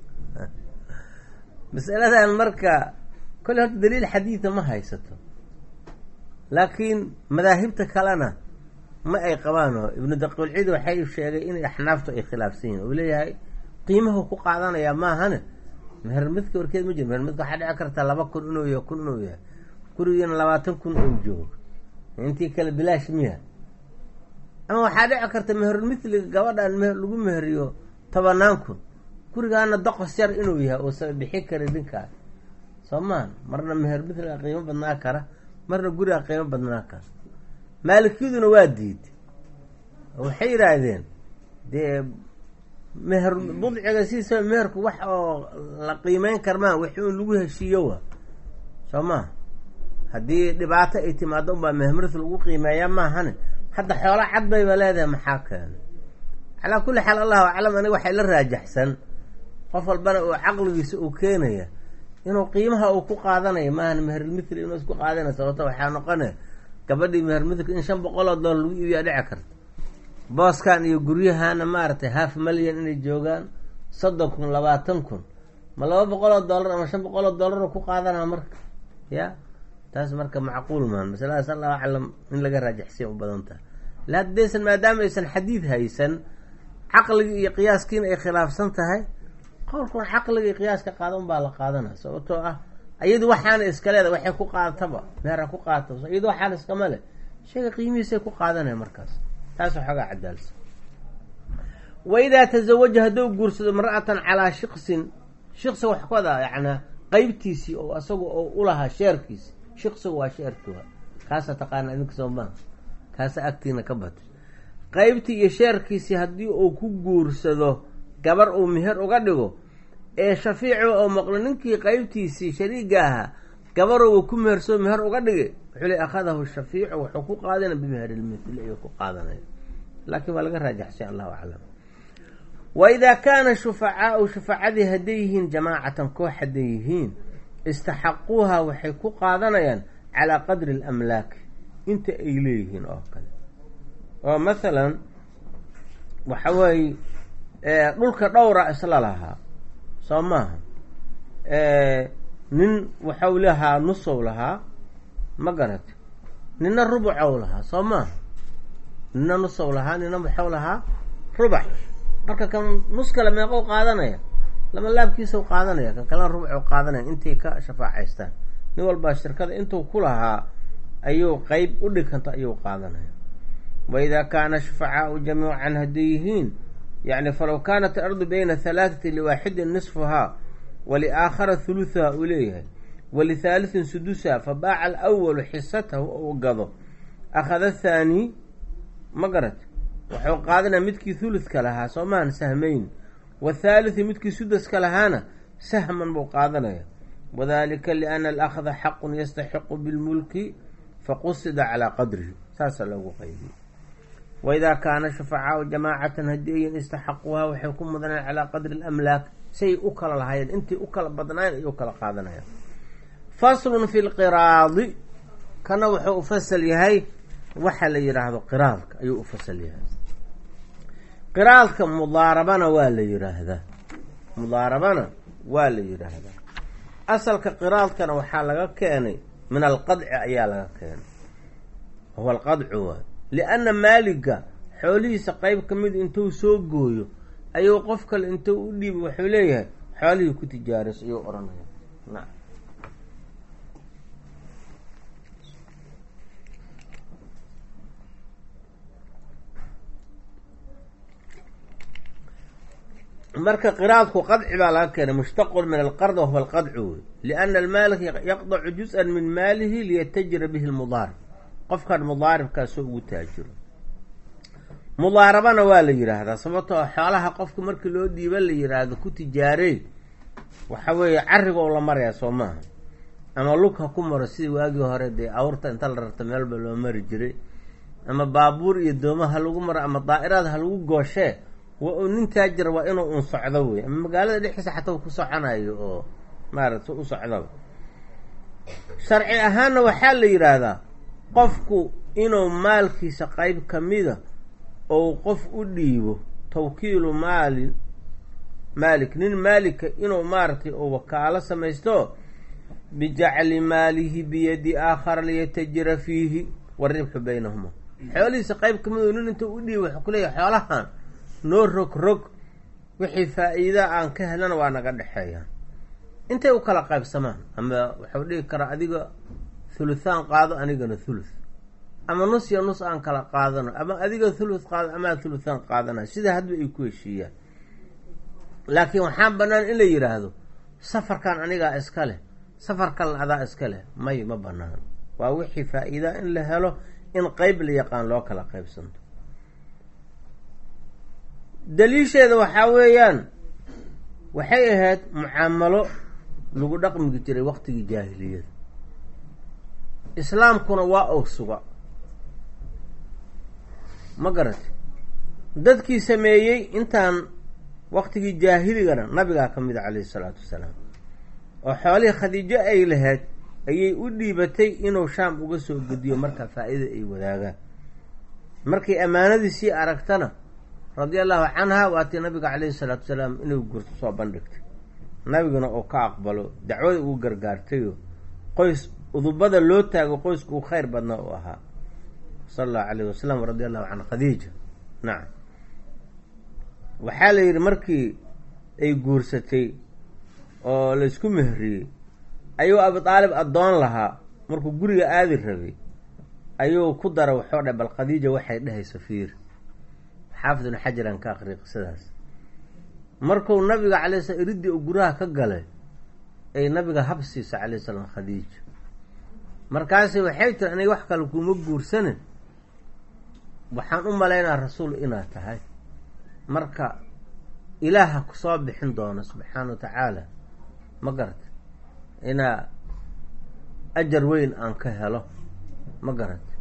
masaladan marka kolle horta daliil xadiida ma haysato laakiin madaahibta kalena ma ay qabaan oo ibnu daqiilciid waxay sheegay inay axnaaftu ay khilaafsan yihin uu leeyahay qiimahu ku qaadanayaa maahane mehermidka warkeed ma jiro mehermidka waxaa dhici karta laba kun inuu yahay kun inuu yahay gurigiina labaatan kun uu joogo intii kale bilaash miya ama waxaa dhici karta meherulmithliga gabadhaan meher lagu meheriyo tobanaan kun gurigaana doqos yar inuu yahay oo sa bixi kara dinkaas soo maan marna mehermithliga qiimo badnaa kara marna guriga qiimo badnaa kara maalikiyaduna waa diiday waxay yidhaahdeen dee meher budciga siisa meherku wax oo la qiimeyn karmaa wixii un lagu heshiiyo wa soo maa haddii dhibaato ay timaado unbaa mehermith lagu qiimeeyaa maahane hadda xoola cad bayba leedahay maxaa keenay calaa kulli xaal allahu aclam aniga waxay la raajaxsan qof walbana uu caqligiisa uu keenaya inuu qiimaha uu ku qaadanayo maahan meherulmithli inuu isku qaadanay sababto waxaa noqone gabadhii mehermithli in shan boqol oo doolar lagu iibiyaa dhici karta booskan iyo guryahana maaragtay half malyan inay joogaan soddon kun labaatan kun ma laba boqol oo doolar ama shan boqol oo doolar ku qaadanaa marka ya taas marka macquul maan masaladaas allahu aclam in laga raajaxsiya u badan tahay la haddaysan maadaama aysan xadiid haysan caqligii iyo qiyaaskiina ay khilaafsan tahay qowlkun caqliga iyo qiyaaska qaadan baa la qaadana sababtoo ah iyadu waxaana iska leeda waxay ku qaadataba meera ku qaata iyadu waxaana iskama leh shayga qiimihiisay ku qaadanaya markaas taas waxoogaa cadaalsan waidaa tasawaja hadduu guursado imra'atan calaa shiqsin shiqsi wax ku wadaa yacnaa qeybtiisii oo asaga oo ulahaa sheerkiisi shiqsiga waa sheerkiwa kaasa taqaana idinka soo maha kaasa agtiina ka batay qeybtii iyo sheerkiisii haddii uu ku guursado gabar uu meher uga dhigo ee shafiici oo maqlo ninkii qeybtiisii shariiga ahaa gabaruu ku mehersoo meher uga dhigay wuxuu le akhadahu shafiicu wuxuu ku qaadanaya bimeherilmithli ayuu ku qaadanaya laakiin waa laga raajaxsay allahu aclam waidaa kaana shufacaau shufacadii hadday yihiin jamaacatan koox hadday yihiin istaxaquuha waxay ku qaadanayaan calaa qadri alamlaak inta ay leeyihiin oo kale oo mathalan waxa weeye dhulka dhowra isla lahaa soo maaha nin waxau lahaa nusow lahaa ma garata nina rubucow lahaa soo maaha nina nusow lahaa nina waxau lahaa rubac marka kan nus kale meeqow qaadanaya lama laabkiisau qaadanaya kan kalena rubucow qaadanaya intay ka shafaacaystaan nin walbaa shirkada intuu ku lahaa ayuu qeyb u dhiganta ayuu qaadanaya waidaa kaana shufacaau jamiican hadday yihiin yacni falow kaanat alardu bayna halaathati liwaaxidin nisfuhaa waliaakhara huluhaha uu leeyahay walihaalihin sudusaha fabaaca alawalu xisatahu ou gado akhada athaani ma garat wuxuu qaadanaya midkii huludka lahaa soo maahan sahmayn wathaalithi midkii sudaska lahaana sahman buu qaadanaya wadalika liana alakhda xaqun yastaxiqu bilmulki faqusida calaa qadrihi saasaa loogu qaydiyay waidaa kaana shufacaau jamaacatan hadiyin istaxaquuha waxay ku mudaneen calaa qadri alamlaak say u kala lahaayeen intay u kala badnaayeen ayuu kala qaadanayaan faslun fi lqiraadi kana wuxuu u fasal yahay waxa la yidhaahdo qiraadka ayuu u fasal yahay. qiraadka mudaarabana waa la yidhaahdaa mudaarabana waa la yidhaahdaa asalka qiraadkana waxaa laga keenay min alqadci ayaa laga keenay, huwa alqadcu waa lianna maaliga xoolihiisa qeyb ka mid intuu soo gooyo ayuu qof kale intuu u dhiibo wuxuu leeyahay xoolihii ku tijaarayso ayuu odhanaya. na marka qiraadku qadci baa laga keenay, mushtaqun min alqard wahuwa alqadcu wey liana almaalik yaqdacu juz-an min maalihi liyatajira bihi lmudaarib, qofkan mudaaribkaasoo ugu taajiro. mudaarabana waa la yidhaahdaa sababtoo xoolaha qofka markii loo dhiiba la yidhaahdo ku tijaarey waxa weeye cariga oo la marayaa soo maaha, ama lug ha ku maro sidii waagii hore dee awrta inta la rarta meelba loo mari jiray, ama baabuur iyo dooma ha lagu maro, ama daa'iraad ha lagu gooshee waa uu nin taajir waa inuu un socdo wey, ama magaalada dhexdiisa xataa ku soconayo oo maaragta u socdaba. sharci ahaanna waxaa la yidhaahdaa qofku inuu maalkiisa qeyb kamida ou qof u dhiibo tawkiilu maalin maalik nin maalika inuu maaragtay oo wakaalo samaysto bijacli maalihi biyadi aakhara liyatajira fiihi waribxu baynahuma, xoolihiisa qeyb kamid nin intuu u dhiibo waxuu kuleeyahay xoolahan noo rog rog wixii faa-iida aan ka helana waa naga dhexeeyaan, intay u kala qaybsamaan. ama waxuu dhihi karaa adiga thuluthaan qaado anigana thuluth, ama nus iyo nus aan kala qaadano, ama adiga thuluth qaado amaa thuluthaan qaadana, sida hadba ay ku heshiiyaan. laakiin waxaan banaan in la yidhaahdo safarkan anigaa iska leh safarkan adaa iska leh, may ma banaan. waa wixii faa-iida in la helo in qeyb la yaqaan loo kala qaybsanto. daliisheeda waxaa weeyaan waxay ahayd mucaamalo lagu dhaqmi jiray waqtigii jaahiliyada, islaamkuna waa ou suga ma garati. dadkii sameeyey intaan waqtigii jaahiligana nabigaa ka mid a calayhi salaatu wasalaam, oo xoolihii khadiijo ay lahayd ayay u dhiibatay inuu shaam uga soo gediyo markaa faa-ida ay wadaagaan. markay ammaanadiisii aragtana radia allahu canha waatii nabiga calayhi salaatu wasalaam inuu gurto soo bandhigtay, nabiguna uu ka aqbalo dacwada ugu gargaartayo qoys udubada loo taago qoyska uu khayr badnaa u ahaa sala allahu calayhi wasalam radia allahu can khadiija. nacam waxaa la yidhi markii ay guursatay oo laysku mehriyey ayuu abi aalib addoon lahaa, markuu guriga aadi rabay ayuu ku dara waxoo dha bal khadiija waxay dhehaysa fiir. xaafid ibnu xajaran ka aqriya qisadaas. markuu nabiga calay slam iridii u guraha ka galay ay nabiga hab siisa calayhi salaam khadiija, markaasi waxay tiri aniga wax kale kuma guursanin, waxaan u malaynaa rasuul inaad tahay, marka ilaaha kusoo bixin doono subxaana wa tacaala ma garata inaa ajar weyn aan ka helo ma garata,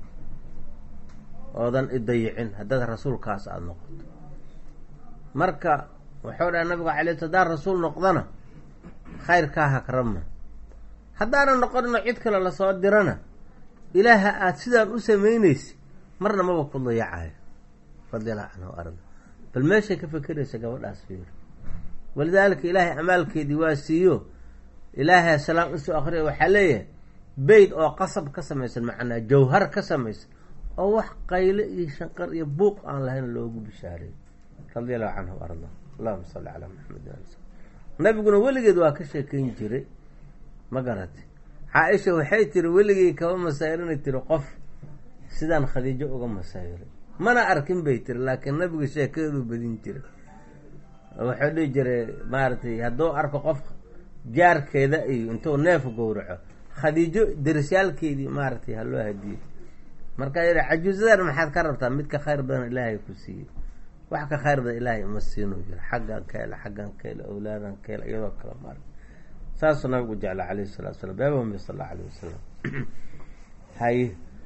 oodan idayicin haddaad rasuulkaas aada noqoto. marka wuxuu dhaha nabiga calay sl haddaan rasuul noqdana khayrkaa hakrama, haddaanan noqonino cid kale lasoo dirana ilaaha aada sidaan u samaynaysa marna maba ku dayacayo radiallahu canhu arda. bal meeshay ka fekeraysa gabadhaas fiir, walidaalika ilaahay amaalkeedii waa siiyo ilaahay salaam usoo akriya waxaa leeyahay beyd oo qasab ka samaysan macnaa jawhar ka samaysan oo wax qayle iyo shanqar iyo buuq aan lahayn loogu bishaareey radia allahu canhu arda. allahuma salli calaa maxamed ali sl. nabiguna weligeed waa ka sheekeyn jiray ma garatay. caaisha waxay tiri weligay kama masaayirinay tiri qof sidaan khadiijo uga masaayiray, mana arkin bay tiri, laakiin nabiga sheekadeedu badin jiray. wuxuu dhihi jiray maaragtay hadduu arko qof jaarkeeda iyo intuu neef gowraco khadiijo darisyaalkeedii maaragtay ha loo hadiyey. markaa yidhi cajuusadan maxaad ka rabtaa, midka khayr badan ilaahay ku siiyey, wax ka khayr badan ilaahay uma siinuu jiro, xaggan ka hela xaggan ka hela awlaadan ka hela iyadoo kale maarag. saasuu nabigu jeclaa calayhi salatu wasalaam beebahumi sal allau alayh wasalam. haye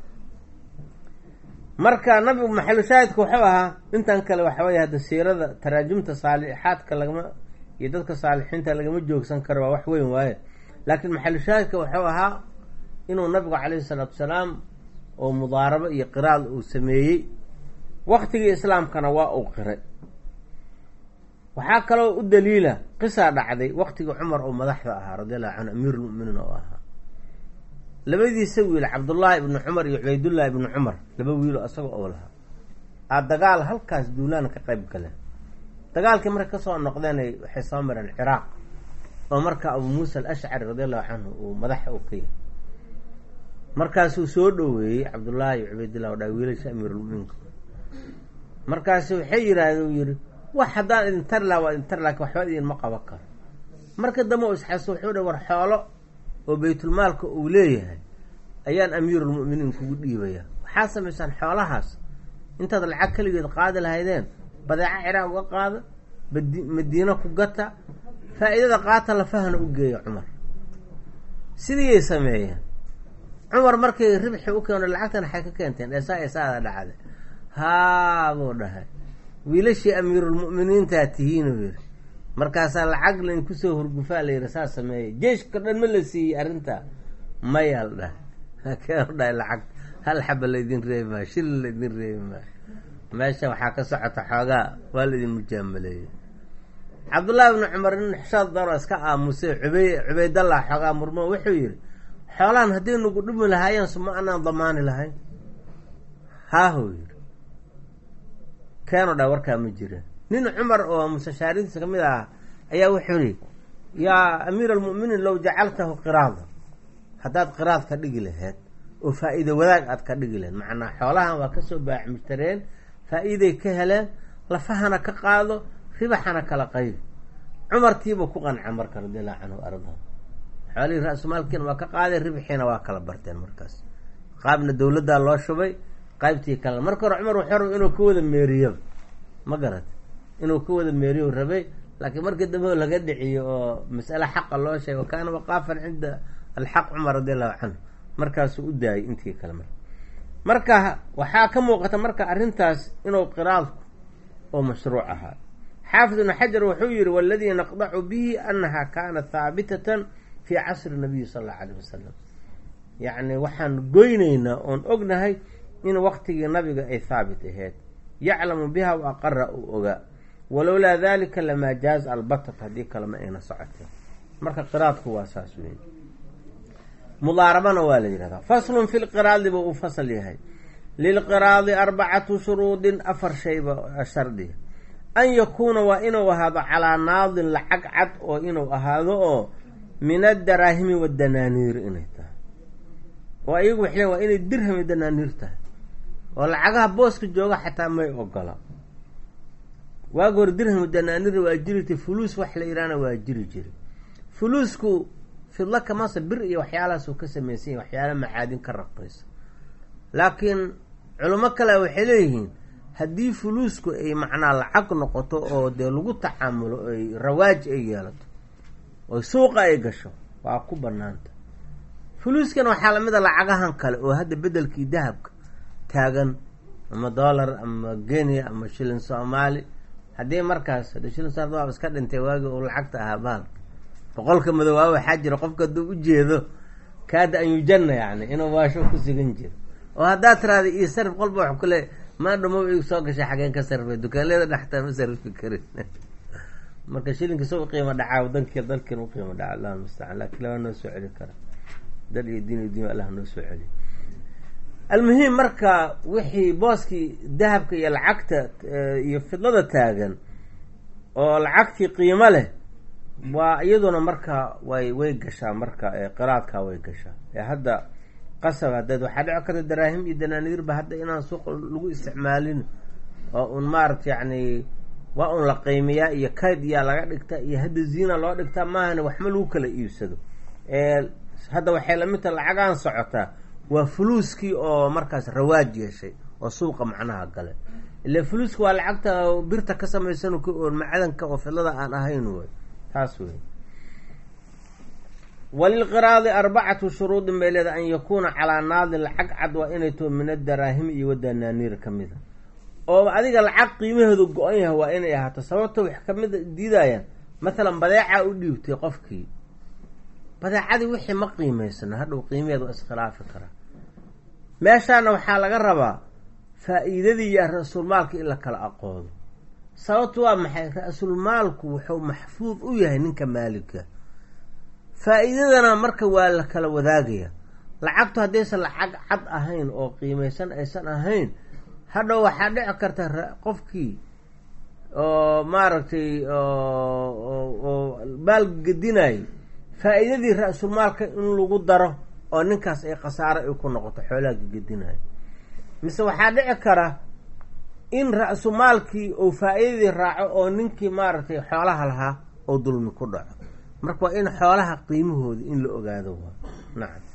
marka nabigu maxalu shaahidka wuxuu ahaa intan kale waxa weeye hadda siirada taraajumta saalixaadka lagama iyo dadka saalixiinta lagama joogsan karo, waa wax weyn waaye. laakiin maxalu shaahidka wuxuu ahaa inuu nabigu calayhi salaatu wasalaam oo mudaarabo iyo qiraad uu sameeyey waktigii islaamkana waa uu qiray. waxaa kaloo u daliila qisaa dhacday waktigii cumar oo madaxda ahaa radiallahu canhu amiirulmu'miniin oo ahaa. labadiisa wiil cabdullaahi ibnu cumar iyo cubaydullaahi ibnu cumar laba wiilo isaga oo lahaa aa dagaal halkaas duulaan ka qayb galeen. dagaalkii markay kasoo noqdeenay waxay soo mareen ciraaq oo markaa abuu muusa alashcari radiallahu canhu uu madaxa u ka yahay. markaasuu soo dhoweeyey cabdullaahi iyo cubaydullah o dhaa wiilasha amiirulmu'miniinka. markaasu waxay yidhaahdeen uu yidhi wax haddaan idin tar laha waa idin tar laakin waxba idinma qaban karo. marka dambe u isxaso wuxuu dha war xoolo oo baytulmaalka uu leeyahay ayaan amiirulmu'miniin kugu dhiibaya. waxaa samaysaan xoolahaas intaad lacag keligeed qaadi lahaydeen badeeco ciraaq uga qaada badi madiino ku gata faa-iidada qaata lafahana u geeya cumar. sidiiyay sameeyeen. cumar markay ribxi u keeno lacagtan waxay ka keenteen eesaa eesaada dhacday haa buu dhahay wiilashii amiirulmu'miniintaa tihiinuu yidhi. markaasaa lacag layn kusoo hurgufaa la yidhi saa sameeyay jeeshka dhan ma la siiyey arrintaa mayaa la dhahay keenu dhahay lacag hal xaba laydin reebi maayo shil laydin reebi maayo meesha waxaa ka socota xoogaa waa laydin mujaamaleeyey. cabdullaahi ibnu cumar nin xishood daro iska aamusay cubey cubaydallah xoogaa murmo wuxuu yidhi xoolahan haddii nagu dhumi lahaayeen suma anaan damaani lahayn haahuu yidhi keenu dha warkaa ma jireen. nin cumar oo mustashaaridiisa ka mid ah ayaa wuxuu yihi yaa amiira almu'miniin low jacaltahu qiraada haddaad qiraad ka dhigi laheyd oo faa-iida wadaag aad ka dhigi laheyd macnaa xoolahan waa kasoo baaxmushtareen faa-iiday ka heleen lafahana ka qaado ribaxana kala qaybi. cumartiibuu ku qanca marka radiallahu canhu ardahu xoolihii ra-sumaalkiina waa ka qaaday ribxiina waa kala barteen. markaas qaabna dowladdaa loo shubay qaybtii kale. marka hore cumar wuxuu rabay inuu ka wada meeriyo ma garat inuu ka wada meeriyo rabay laakiin markii dambe laga dhiciyo oo mas'ale xaqa loo sheegay wa kaana waqaafan cinda alxaq cumar radiallahu canhu markaasuu u daayay intii kale. marka marka waxaa ka muuqata marka arrintaas inuu qiraadku oo mashruuc ahaa. xaafid ibnu xajar wuxuu yihi waladii naqdacu bihi annaha kaanat haabitatan fii casri nabiyi sala allahu alayh wasalam. yacni waxaan goynaynaa oon ognahay in waktigii nabiga ay haabit ahayd yaclamu biha wa aqara uu ogaa walowlaa dalika lamaa jaaza albatat haddii kale ma ayna socoteen. marka qiraadku waa saas weyn. mudaarabana waa la yidhahdaa. faslun fi lqiraadi buu u fasal yahay. lilqiraadi arbacatu shuruudin afar shayba shardiga. an yakuuna waa inuu ahaado calaa naadin lacag cad oo inuu ahaado oo min addaraahimi wadanaaniir inay tahay oo ayagu waxle waa inay dirham iyo danaaniir tahay oo lacagaha booska jooga xataa may ogola. waagi hore dirham danaaniir waa jiritay fuluus wax la yidhaahna waa jiri jiri. fuluusku fidla kamase bir iyo waxyaalahaasuu ka samaysanya waxyaala macaadin ka raqaysa. laakiin culimo kale waxay leeyihiin haddii fuluusku ay macnaa lacag noqoto oo dee lagu tacaamulo ay rawaaj ay yeelato oo suuqa ay gasho waa ku banaanta. fuluuskan waxaa lamid a lacagahan kale oo hadda bedelkii dahabka taagan ama dollar ama genya ama shilin soomaali. haddii markaas hadda shilin soomaali waa iska dhintay waagi uu lacagta ahaa baal boqolka madoowaaba waxaa jira qofka hadduu u jeedo kaada an yujanna yacni inuu waasho ku sigan jiro oo haddaad tiraada io sarif qolba wax kule maa dhamo igu soo gashay xageen ka sarfay dukaanleyada dhextaa ma sarfi karin. marka shilinka soo u qiimo dhacaa wadanki dalkiina u qiimo dhaca allah mustacaan laakiin lama noo soo celi kara dal iyo diin iyo diin allah noo soo celi. almuhim marka wixii booskii dahabka iyo lacagta iyo fidlada taagan oo lacagtii qiimo leh waa iyaduna marka way way gashaa marka qiraadka way gashaa. ee hadda qasab haddeed waxaa dhici karta daraahim iyo danaaniirba hadda inaan suuq lagu isticmaalin oo un maaragta yacni waa un la qiimiyaa iyo kayd iyaa laga dhigta iyo hadda ziina loo dhigtaa maahana waxma lagu kala iibsado. hadda waxay lamid taha lacagaan socotaa waa fuluuskii oo markaas rawaaj yeeshay oo suuqa macnaha gale. ila fuluuska waa lacagta birta ka samaysan oo macdanka oo fidlada aan ahayn wey taas wey. walilqiraadi arbacatu shuruudin bay leeda an yakuuna calaa naadin lacag cad waa inay too min adaraahimi iyo wadanaaniir ka mida oo adiga lacag qiimaheedu go-an yahay waa inay ahaato. sababta wax kamida diidayaan mathalan badeecaa u dhiibtay qofkii badeecadii wixii ma qiimaysana hadhow qiimaheedu waa iskhilaafi karaa. meeshaana waxaa laga rabaa faa-iidadii iyo ra-sulmaalka in la kala aqoodo. sababtu waa maxay? ra-sulmaalku wuxuu maxfuud u yahay ninka maaligka, faa-iidadana marka waa la kala wadaagaya. lacagtu haddaysan lacag cad ahayn oo qiimaysan aysan ahayn, hadhow waxaa dhici karta qofkii oo maaragtay oo maal gedinay faa-iidadii ra-sulmaalka in lagu daro oo ninkaas ay khasaaro ay ku noqoto xoolaha gegedinayo. mise waxaa dhici kara in ra-sumaalkii uu faa-iidadii raaco oo ninkii maaragtay xoolaha lahaa oo dulmi ku dhaco. marka waa in xoolaha qiimahooda in la ogaado waa nacam.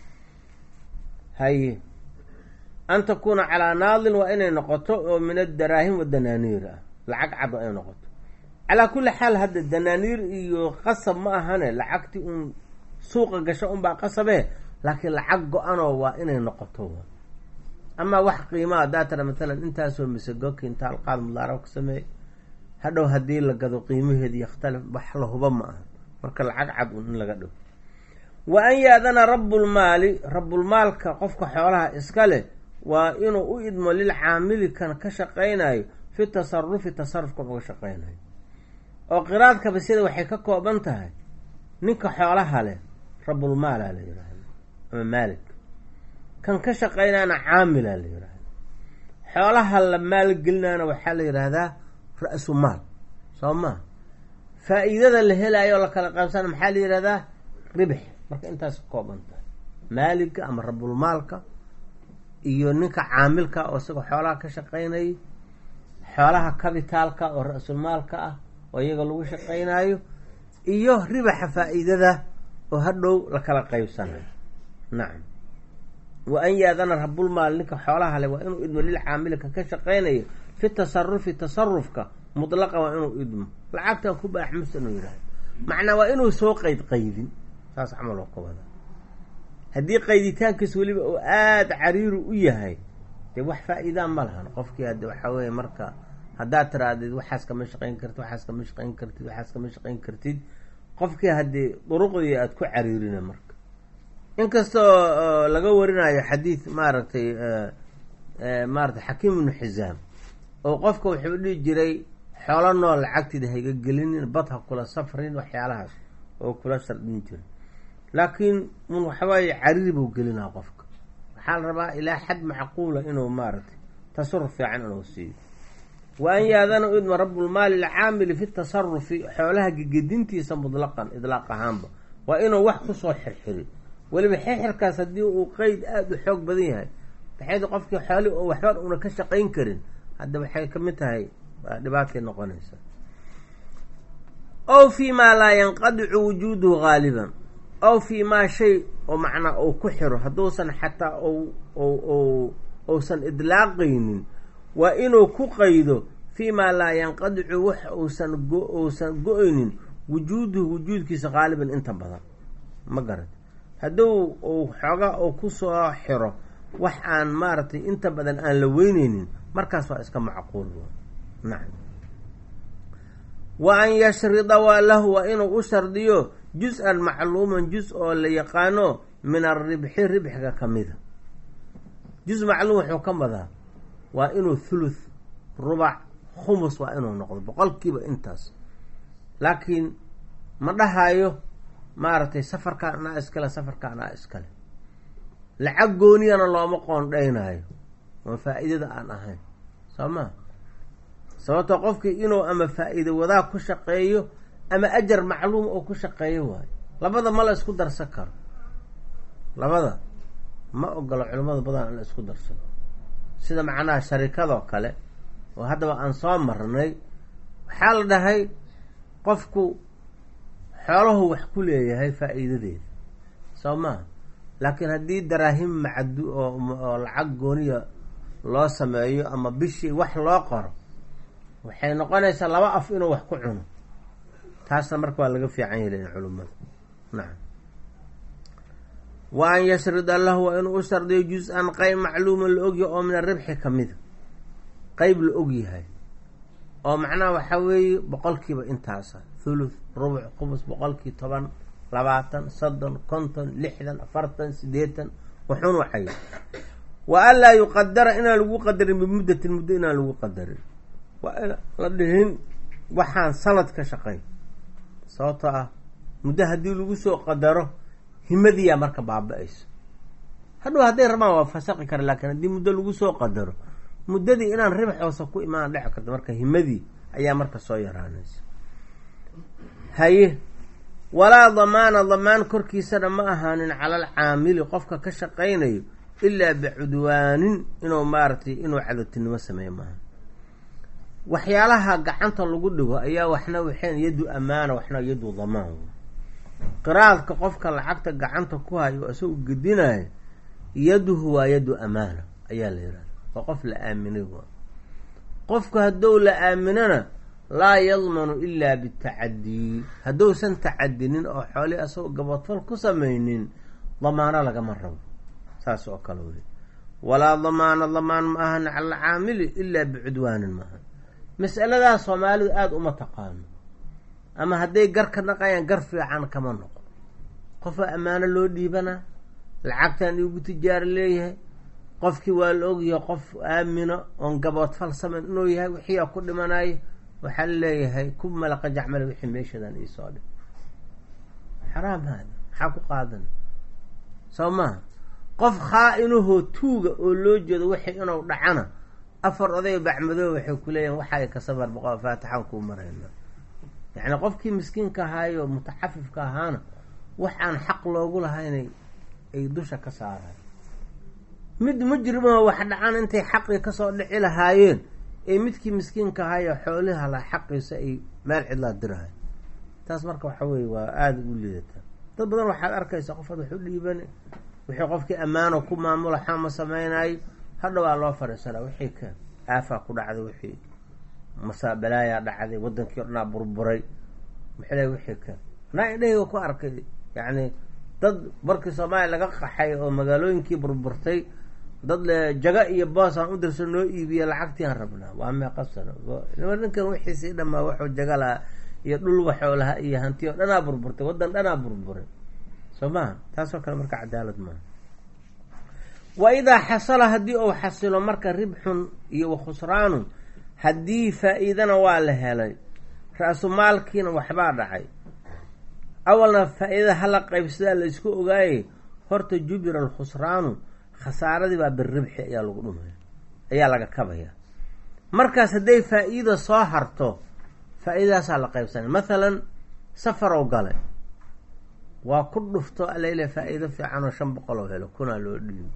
haye an takuuna calaa naadin waa inay noqoto oo min adaraahim wa danaaniir ah, lacag cad ay noqoto. calaa kulli xaal hadda danaaniir iyo qasab ma ahane, lacagtii un suuqa gasho unbaa qasabe, laakiin lacag go-anoo waa inay noqoto. amaa wax qiimaa haddaa tara matalan intaasoo misago kintaal qaad mudaarab ka sameey, hadhow haddii la gado qiimaheeda yakhtalif, wax la huba ma aha. marka lacag cad un in laga dhigo. wa an yaadana rabbulmaali, rabbulmaalka qofka xoolaha iska leh waa inuu u idmo lilcaamili kan ka shaqaynayo fi tasarufi tasarufkan uga shaqaynayo. oo qiraadkaba sida waxay ka kooban tahay ninka xoolaha leh rabbulmaala la yihahda ama maalik, kan ka shaqaynaana caamila la yihahda. xoolaha la maalgelinaana waxaa la yidhaahdaa ra-su maal, soo maa. faa-iidada la helaayo la kala qaybsana maxaa la yihahdaa ribx. marka intaas ka kooban tahay maaligga ama rabbulmaalka iyo ninka caamilka oo isaga xoolaha ka shaqaynayay, xoolaha kabitaalka oo ra-sulmaalka ah oo iyaga lagu shaqaynayo, iyo ribaxa faa-iidada oo hadhow la kala qaybsanayo. nacam. wa an yaadana rabbulmaal ninka xoolaha leh waa inuu idmo lilcaamilka ka shaqaynayo fi tasarufi tasarufka mudlaqa waa inuu idmo. lacagtan ku baaxmus inuu yidhahdo, macnaa waa inuu soo qeyd qaydin. saas camal oo ka wada. haddii qayditaankiis weliba oo aada cariiru u yahay, dee wax faa-iidaan ma lahan qofkii. hadde waxaa weeye marka haddaad tiraadid waxaas kama shaqayn kartid, waxaas kama shaqayn kartid, waxaas kama shaqayn kartid, qofkii haddii duruqdii aada ku cariirina. marka inkastoo laga warinayo xadiid maaragtay maaratay xakiim ibnu xisaam oo qofka wuxuu dhihi jiray xoolo nool lacagtida hayga gelinin, bad ha kula safrin, waxyaalahaas oo kula shardhin jiray. laakiin mun waxawaaye cariiri buu gelinaa qofka. waxaa la rabaa ilaa xad macquula inuu maaragtay tasaruf fiican inuu siiyo. wa an yaadana u idma rabbulmaali alcaamili fi tasarufi, xoolaha gegedintiisa mudlaqan idlaaq ahaanba waa inuu wax kusoo xirxiri. weliba xirxirkaas haddii uu qeyd aada u xoog badan yahay, baxeeda qofkii xooli oo waxba una ka shaqayn karin, hadda waxay ka mid tahay dhibaatay noqonaysa. ow fii maa laa yanqadicu wujuuduhu haaliban, ow fii maa shay oo macnaa uu ku xiro hadduusan xataa uusan idlaaqaynin, waa inuu ku qaydo fii maa laa yanqadicu wax uusan uusan go-aynin wujuuduhu wujuudkiisa haaliban inta badan. ma garat hadduu uu xooga uu kusoo xiro wax aan maaragtay inta badan aan la weyneynin, markaas waa iska macquul. nacam. wa an yashrida waa lahu waa inuu u shardiyo juz-an macluuman, juz oo la yaqaano min arribxi ribxiga ka mida. juz macluum wuxuu ka madaa waa inuu thuluth, rubac, khumus waa inuu noqdo, boqolkiiba intaas. laakiin ma dhahayo maaragtay safarkaan anaa iskale, safarka anaa iskale. lacag gooniyana looma qoondhaynayo oo faa-iidada aan ahayn, soo maa. sababtoo qofkii inuu ama faa-iido wadaag ku shaqeeyo ama ajar macluum oo ku shaqeeyo waayo. labada ma la isku darsan karo, labada ma ogolo culimmada badan in la isku darsado. sida macnaha sharikadoo kale oo haddaba aan soo marnay, waxaa la dhahay qofku xoolahu wax ku leeyahay faa-iidadeeda, soo maa. laakiin haddii daraahim macdu oo lacag gooniya loo sameeyo ama bishii wax loo qoro, waxay noqonaysaa laba af inuu wax ku cuno. taasna marka waa laga fiican yahin culimmada. nacam. wa an yashrida lahu waa inuu u shardiyo juz-an qeyb macluuman la ogyahay oo min aribxi ka mida, qeyb la ogyahay oo macnaha waxaa weeye boqolkiiba intaasa, thuluth, rubuc, qumus, boqolkii toban, labaatan soddon konton lixdan afartan sideetan wuxuun waxay wa anlaa yuqadara inaan lagu qadarin bimuddatin muddo inaan lagu qadarin waa la dhihin waxaan sanad ka shaqay sababtoo ah muddo haddii lagu soo qadaro himadiyaa marka baaba-ayso hadhow hadday rabaan waa fasaqi kara laakiin haddii muddo lagu soo qadaro muddadii inaan ribax hoose ku imaan dheci karto marka himadii ayaa marka soo yaraanaysa haye walaa damaana damaan korkiisana ma ahaanin cala alcaamili qofka ka shaqaynayo ilaa bicudwaanin inuu maaragtay inuu cadowtinimo sameeyo maaha waxyaalaha gacanta lagu dhigo ayaa waxna waxeen yadu amaana waxna yadu damaan qiraadka qofka lacagta gacanta ku hayo isagoo gedinayo yaduhu waa yadu amaana ayaa la yidhahda waa qof la aaminay waa qofku hadduu la aaminana laa yadmanu ilaa bitacadii hadduusan tacadinin oo xoolii asagoo gabadfal ku samaynin damaano lagama rabo saas oo kale wey walaa damaana damaan ma ahan cala alcaamili ilaa bicudwaanin maaha mas'aladaas soomaalidu aada uma taqaano ama hadday gar ka dhaqayaan gar fiican kama noqo qofaa ammaano loo dhiibanaa lacagtan igu tijaaro leeyahay qofkii waa la ogyahay qof aamino oon gaboodfal samayn inuu yahay wixiiaa ku dhimanayo waxaa leeyahay ku malaqa jacmale wixii meeshadan iisoo dhi xaraam haada maxaa ku qaadan soo maha qof khaa-inahoo tuuga oo loo jeedo wixii inuu dhacana afar oday bacmadoo waxay ku leeyahin waxay ka sabar boqo faatixaan kuu marayna yacni qofkii miskiinka ahaayo mutaxafifka ahaana wax aan xaq loogu lahaynay ay dusha ka saaraan mid mujrimaho wax dhacaan intay xaqii kasoo dhici lahaayeen ee midkii miskiinka ahaayo xooliha la xaqiisa ay meel cidlaa dirahay taas marka waxa weye waa aada u liidataa dad badan waxaad arkaysa qofaad wax u dhiiban wixii qofkii ammaano ku maamulo xama samaynayo hadha waa loo fadhiisanaa wixii ka aafaa ku dhacday wixii masaabalaayaa dhacday wadankii o dhanaa burburay maxay wixii ka anaa indhahayga ku arkay yacni dad barkii soomaaliya laga qaxay oo magaalooyinkii burburtay dad le jaga iyo boos aan u dirso noo iibiya lacagtii aan rabnaa waa meeqa sano ninkan wixii sii dhamaa waxuu jaga lahaa iyo dhul waxoo lahaa iyo hanti oo dhanaa burburtay waddan dhanaa burburay soo maha taasoo kale marka cadaalad maaha wa idaa xasala haddii uu xasilo marka ribxun iyo wakhusraanun haddii faa-iidana waa la helay ra-su maalkiina waxbaa dhacay awalna faa-iidada hala qaybsadaa la isku ogaayay horta jubira alkhusraanu khasaaradii baa biribxi ayaa lagu dhumaya ayaa laga kabaya markaas hadday faa-iida soo harto faa-iidadaasaa la qaybsanay mathalan safarow galay waa ku dhufto aleyla faa-iido fiican oo shan boqol oo helo kunaa loo dhiibo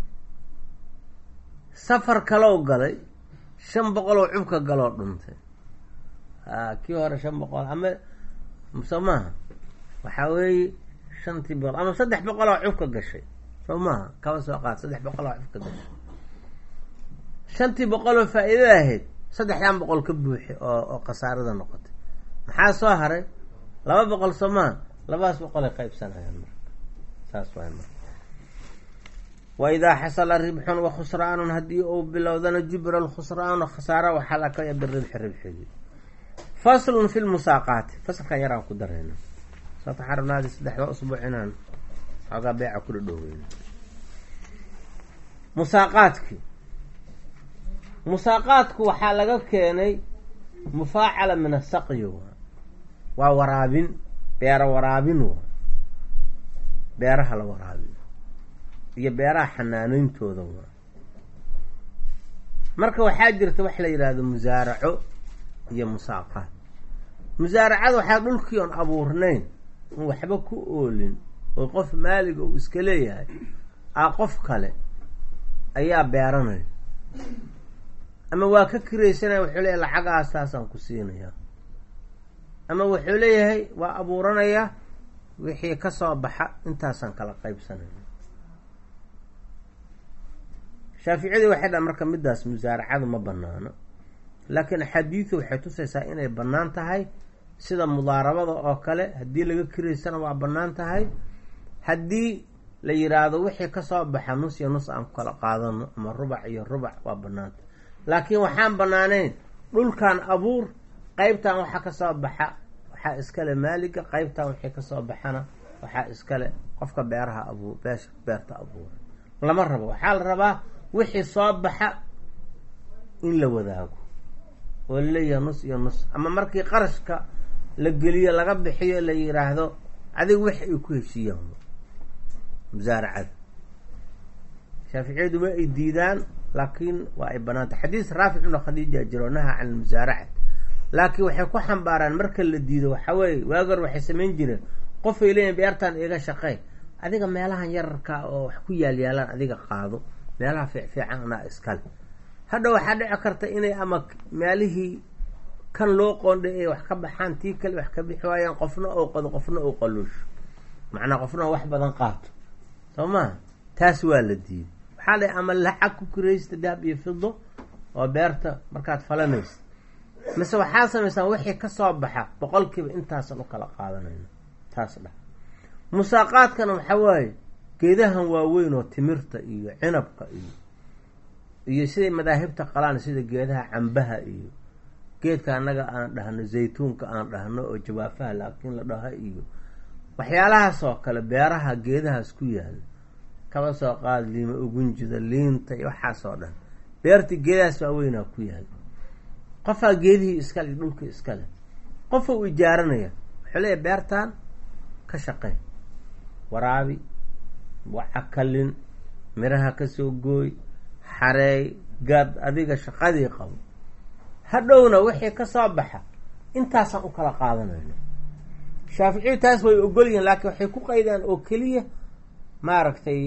safar kalow galay shan boqol oo cubka galoo dhuntay a kii hore shan boqol ama soo maaha waxaa weeye shantii boqol ama saddex boqol oo cubka gashay soo maaha kaba soo qaad saddex boqol oo cubka gashay shantii boqol oo faa-iidada ahayd saddexdan boqol ka buuxi oo oo khasaarada noqotay maxaa soo haray laba boqol soo maaha labadaas boqol ay qaybsanayaan marka saas waay marka wa idaa xasala ribxun wa khusraanun haddii uu bilowdana jubira alkhusraanu khasaara waxaa la kaya biribxi ribxigii faslun fi lmusaaqaati fasalkan yaraan ku darayna sababta waxaan rabnaadi saddexda usbuuc inaan xoogaa beeca ku dhadhoweyno musaaqaadkii musaaqaadku waxaa laga keenay mufaacala min asaqyi waa waraabin beero waraabin waa beeraha la waraabiyo iyo beeraha xanaaneyntooda waa marka waxaa jirta wax la yidhaahdo musaaraco iyo musaaqaad musaaracada waxaa dhulkii oon abuurnayn on waxba ku oolin oo qof maaliga uu iska leeyahay a qof kale ayaa beeranaya ama waa ka kiraysanaya wuxuu leeyahay lacagaas taasaan ku siinayaa ama wuxuu leeyahay waa abuuranayaa wixii ka soo baxa intaasaan kala qaybsanaya shaaficiyadii waxay dhahan marka midaas musaaracadu ma banaano laakiin axaadiidu waxay tusaysaa inay bannaan tahay sida mudaarabada oo kale haddii laga kiraysana waa bannaan tahay haddii la yiraahdo wixii kasoo baxa nus iyo nus aan ku kala qaadano ama rubac iyo rubac waa bannaanta laakiin waxaan bannaanayn dhulkan abuur qeybtan waxa kasoo baxa waxaa iskale maaliga qeybtan wixii kasoo baxana waxaa iskale qofka beeraha abuur beesha beerta abuura lama rabo. waxaa la rabaa wixii soo baxa in la wadaago oo laleeyahay nus iyo nus, ama markii qarashka la geliyo laga bixiyo la yiraahdo adiga wix ay ku heshiiyaan musaaracada. shaaficiyadu ma ay diidaan, laakiin waa ay banaanta. xadiis raafic ibn khadiija jiro naha can musaaracat, laakiin waxay ku xambaaraan marka la diido waxa weeye waagar waxay samayn jireen qofay leeyihin beertan iga shaqey, adiga meelahan yararka oo wax ku yaal yaalaan adiga qaado, meelaha fiicfiican anaa iskale. hadha waxaa dhici karta inay ama meelihii kan loo qoondhay ay wax ka baxaan, tii kale wax ka bixi waayaan, qofna oo qado qofna oo qaluusho, macnaa qofna wax badan qaato, soo maha. taas waa la diiday. waxaa la ama lacag ku kiraysta dahab iyo fido oo beerta markaad falanaysa, mise waxaa samaysaan wixii ka soo baxa boqolkiiba intaasan u kala qaadanayno. taas dha musaaqaadkana waxaa waaye geedahan waaweyn oo timirta iyo cinabka iyo iyo siday madaahibta qalaan, sida geedaha cambaha iyo geedka annaga aan dhahno zaytuunka aan dhahno oo jawaafaha laakiin la dhaha iyo waxyaalahaas oo kale beeraha geedahaas ku yaala, kaba soo qaad liima ugunjida, liinta iyo waxaas oo dhan beerta geedahaas waaweynaa ku yaala. qofaa geedihii iskale iyo dhulkii iskale, qofa u ijaaranaya wuxuu leeyahay beertan ka shaqey, waraabi, wacakalin, miraha kasoo gooy, xareey, gaad, adiga shaqadii qabo. hadhowna wixii ka soo baxa intaasaan u kala qaadanayno. shaaficiyu taas way ogol yihiin, laakiin waxay ku qaydaan oo keliya maaragtay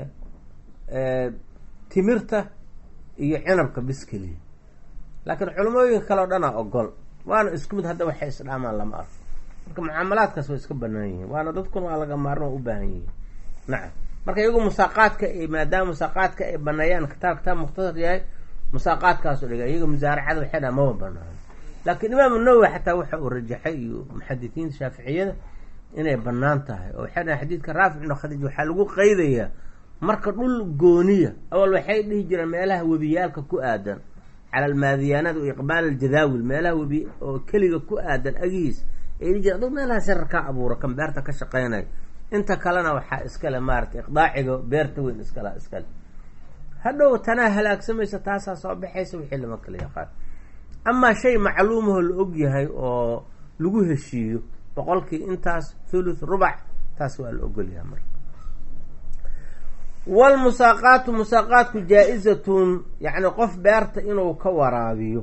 timirta iyo cinabka bis keliya, laakiin culimooyinka kale o dhanaa ogol, waana isku mid. hadda waxay isdhaamaan lama arko. marka mucaamalaadkaas way iska banaan yihiin, waana dadkuna waa laga maarmo u baahan yihiin. nacam. marka iyagu musaaqaadka ay maadaama musaaqaadka ay baneeyaan kitaab kitaab mukhtasar yahay, musaaqaadkaasu dhiga. iyaga musaaracada waxay dhaha maba banaan, laakiin imaamu nawowi xataa waxa uu rajaxay iyo muxadisiinta shaaficiyada inay banaan tahay, oo waxay dhahan xadiidka raafic ibn khadiij waxaa lagu qaydayaa marka dhul gooniya. awal waxay dhihi jireen meelaha webiyaalka ku aadan cala almaadiyaanaad wa iqbaal aljadaawil, meelaha webi oo keliga ku aadan agiis ay dhihi jireen adug meelaha sirar ka abuura kan beerta ka shaqeynayo, inta kalena waxaa iskale maaragtay iqdaaciga beerta weyn iskala iskale. hadhow tanaa halaagsamaysa, taasaa soo baxaysa, wixii lama kala yaqaan. amaa shay macluumaho la og yahay oo lagu heshiiyo boqolkii intaas thuluth rubac, taas waa la ogolyahay. marka walmusaaqaatu musaaqaadku jaa-izatun, yacni qof beerta inuu ka waraabiyo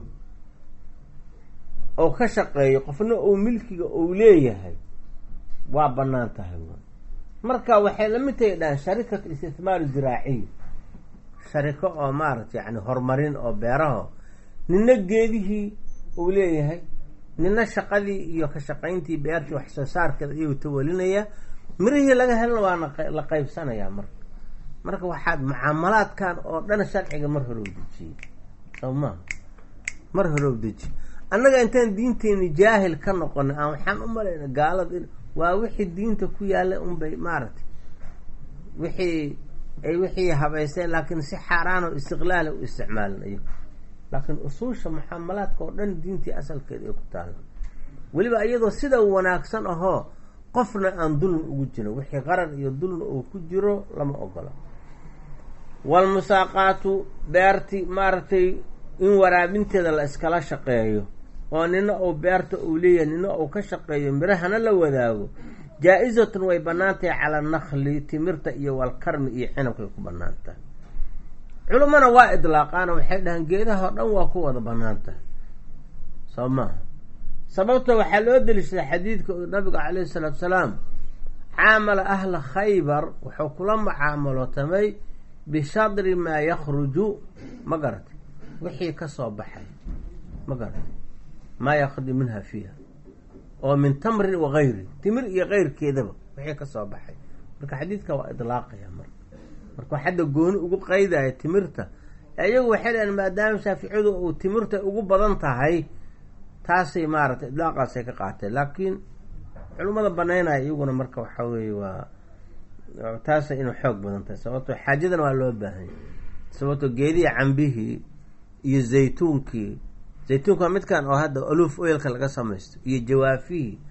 oo ka shaqeeyo, qofna uu milkiga uu leeyahay waa banaan tahay. marka waxay lamid tahay dhahan sharikat istithmaar ziraaciy, shariko oo maaragtay yani horumarin oo beeraho, nina geedihii uu leeyahay, nina shaqadii iyo ka shaqayntii beertii wax soo saarkeeda iyuu tawalinaya, mirihii laga helana waana la qaybsanayaa. marka marka waxaad mucaamalaadkan oo dhan sharciga mar hore u dejiyey, soo maa mar hore u dejiye. annaga intaan diinteeni jaahil ka noqona aan waxaan u malayna gaalada waa wixii diinta ku yaalla unbay maaragtay wixii ay wixii habayseen, laakiin si xaaraan oo istiqlaala u isticmaalinayo. laakiin usuusha mucaamalaadka oo dhan diintii asalkeeda ay ku taalla, weliba iyadoo sida wanaagsan ahoo qofna aan dulmi ugu jiro, wixii qarar iyo dulmi uu ku jiro lama ogola. walmusaaqaatu beerti maaragtay in waraabinteeda la iskala shaqeeyo, oo nina uu beerta uu leeyahay, nina uu ka shaqeeyo, mirahana la wadaago, jaa-izatun way banaan tahay cala nakli, timirta iyo walkarmi iyo cinabkay ku banaan tahay. culimana waa idlaaqaana waxay dhahaan geedaha o dhan waa ku wada banaan tahay, soo maaha. sababta waxaa loo deliishaday xadiidka nabiga calayhi salaatu salaam caamala ahla khaybar, wuxuu kula mucaamalotamay bishadri maa yakhruju, ma garatay wixii ka soo baxay, ma garatay maa yakhruju minha fiiha, oo min tamrin wa gayri, timir iyo keyrkeedaba wixii ka soo baxay. marka xadiidka waa idlaaqaya. marka marka xadda gooni ugu qaydaya timirta, iyagu waxay dhahan maadaama shaaficiyadu uu timirta ugu badan tahay, taasay maaragtay idlaaqaasay ka qaateen. laakiin culimmada banaynaya iyaguna marka waxaa weeye waa taasay inuu xoog badan tahay, sababto xaajadana waa loo baahanya. sababto geedihii cambihii iyo zaytuunkii, zaytuunka midkan oo hadda oluf oilka laga samaysto, iyo jawaafihii,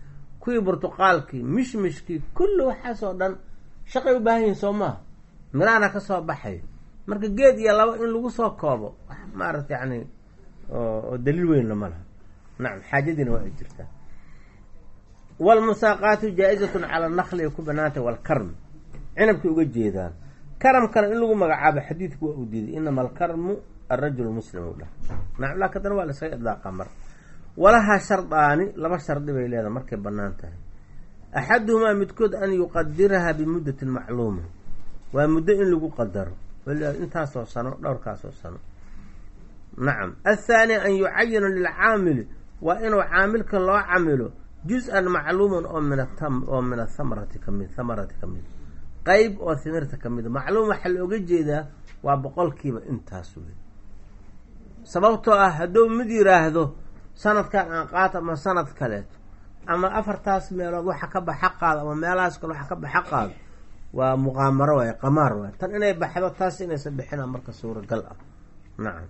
kuwii burtuqaalkii mishmishkii kulli waxaasoo dhan shaqay u baahan yihin soo maaha miraana ka soo baxay marka geed iyo laba in lagu soo koobo wax maarata yani oo daliil weynna ma laha nacam xaajadiina waa ay jirtaa walmusaaqaatu jaa-izatun cala nakli ay ku banaantay walkarm cinabkay uga jeedaan karamkana in lagu magacaabo xadiidku waa uu diiday inama alkarmu alrajul muslim u dhah nacam laakin dana waa lasaga idlaaqa mar walahaa shardaani laba shardi bay leedahay markay bannaan tahay axaduhumaa midkood an yuqadirahaa bimuddatin macluuma waa muddo in lagu qadaro intaasoo sano dhowrkaasoo sano nacam athaani an yucayina lilcaamili waa inuu caamilkan loo camilo juz-an macluuman oo min oo min athamarati kamid thamarati ka mid qeyb oo himirta ka mida macluum waxaa looga jeedaa waa boqolkiiba intaas wey sababtoo ah hadduu mid yiraahdo sanadkan aan qaato ama sanad kaleeto ama afartaas meelood waxa ka baxa qaado ama meelahaas kale waxa ka baxa qaado waa muqaamaro waay qamaar waay tan inay baxdo taas inaysan bixina marka suuragal ah nacam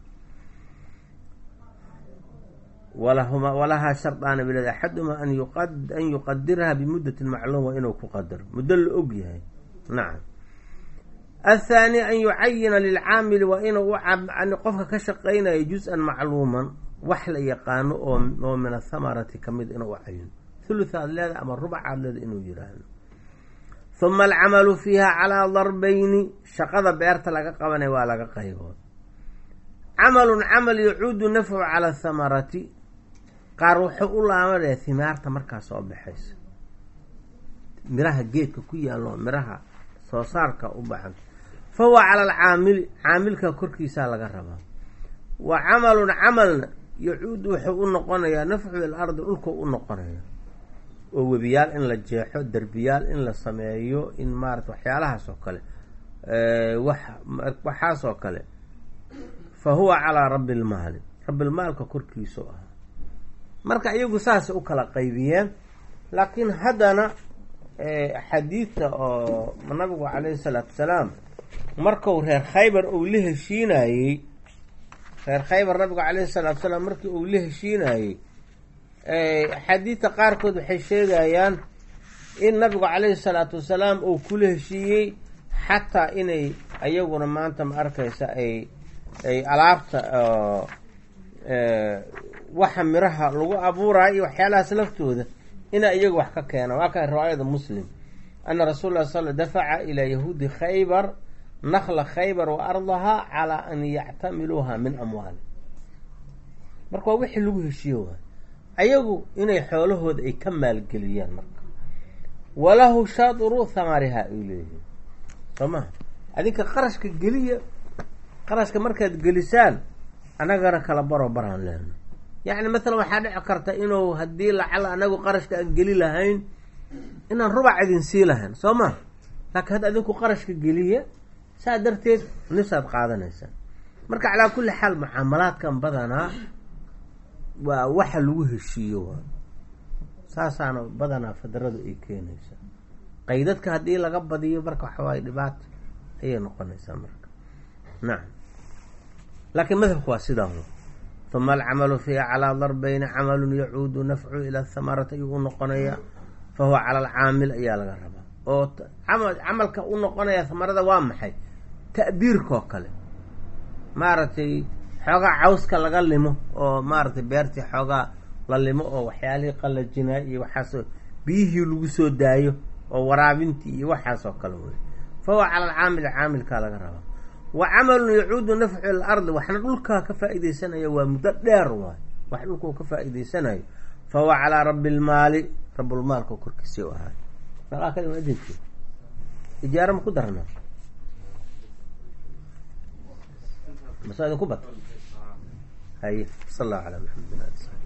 walahuma walahaa shardaana bilad axadumaa an yuqad an yuqadiraha bimuddatin macluuma inuu ku qadaro muddo la og yahay nacam athaani an yucayina lilcaamili waa inuu u qofka ka shaqaynayo juz-an macluuman wax la yaqaano oo oo min athamarati kamid inuu u cayino thuluthaad leeda ama rubacaad leeda inuu yiraahdo huma alcamalu fiiha calaa darbayni shaqada beerta laga qabanay waa laga qaybood camalun camal yacuudu nafcu cala athamarati qaar wuxuu u laabanaya himaarta markaa soo baxaysa miraha geedka ku yaallo miraha soo saarka u baxan fa huwa cala alcaamili caamilka korkiisaa laga rabaa wa camalun camalna yacuudu wuxuu u noqonayaa nafcu ilardi dhulka u noqonaya oo webiyaal in la jeexo derbiyaal in la sameeyo in maarata waxyaalahaas oo kale wax waxaas oo kale fa huwa calaa rabbi lmaali rabbilmaalka korkiisu ah marka iyagu saasay u kala qaybiyeen laakiin haddana xadiidta oo nabigu calayhi salaatu wasalaam markuu reer khaybar uu la heshiinayey reer khaybar nabigu calayhi salaatu wasalaam markii uu la heshiinayey xadiidta qaarkood waxay sheegayaan in nabigu calayhi salaatu wasalaam uu kula heshiiyey xataa inay ayaguna maanta ma arkaysa ay ay alaabta waxa miraha lagu abuurayo iyo waxyaalahaas laftooda ina iyaga wax ka keena waa ka riwaayada muslim ana rasuul lah sal dafaca ilaa yahuudi khaybar nakla khaybar wa ardahaa calaa an yactamiluuha min amwaali marka waa wixii lagu heshiiyo waay ayagu inay xoolahooda ay ka maalgeliyaan marka walahu shadru thamariha ay leeyihiin soo maha adinka qarashka geliya qarashka markaad gelisaan annagana kala baro baraan leena yacni mathalan waxaa dhici karta inuu haddii lacala anagu qarashka aan geli lahayn inaan rubac idin sii lahayn soo maha laakiin hadda adinku qarashka geliya saa darteed nisaad qaadanaysaa marka calaa kulli xaal mucaamalaadkan badanaa waa waxa lagu heshiiyo waa saasaana badanaa fadaradu ay keenaysaa qaydadka haddii laga badiyo marka waxawaaye dhibaato ayay noqonaysaa marka nacam laakiin madhabku waa sidaa huma alcamalu fiiha calaa darbayni camalun yacuudu nafcu ila athamarati ayuu u noqonayaa fa huwa cala alcaamil ayaa laga rabaa oo camalka u noqonaya hamarada waa maxay ta'biirkaoo kale maaragtay xoogaa cawska laga limo oo maaragtay beertii xoogaa la limo oo waxyaalihii qalajinaa iyo waxaas biyihii lagu soo daayo oo waraabintii iyo waxaas oo kale wey fa huwa cala alcaamili caamilkaa laga rabaa wa camalun yacuudu nafcu ilardi waxna dhulkaa ka faa-iideysanaya waa muddo dheer waay wax dhulkau ka faa-iideysanayo fa huwa calaa rabbi lmaali rabbulmaalka korkiisii u ahaay malaa kadima adeegti ijaara ma ku darna masa idinku bad haye sal allahu calaa maxamedin ali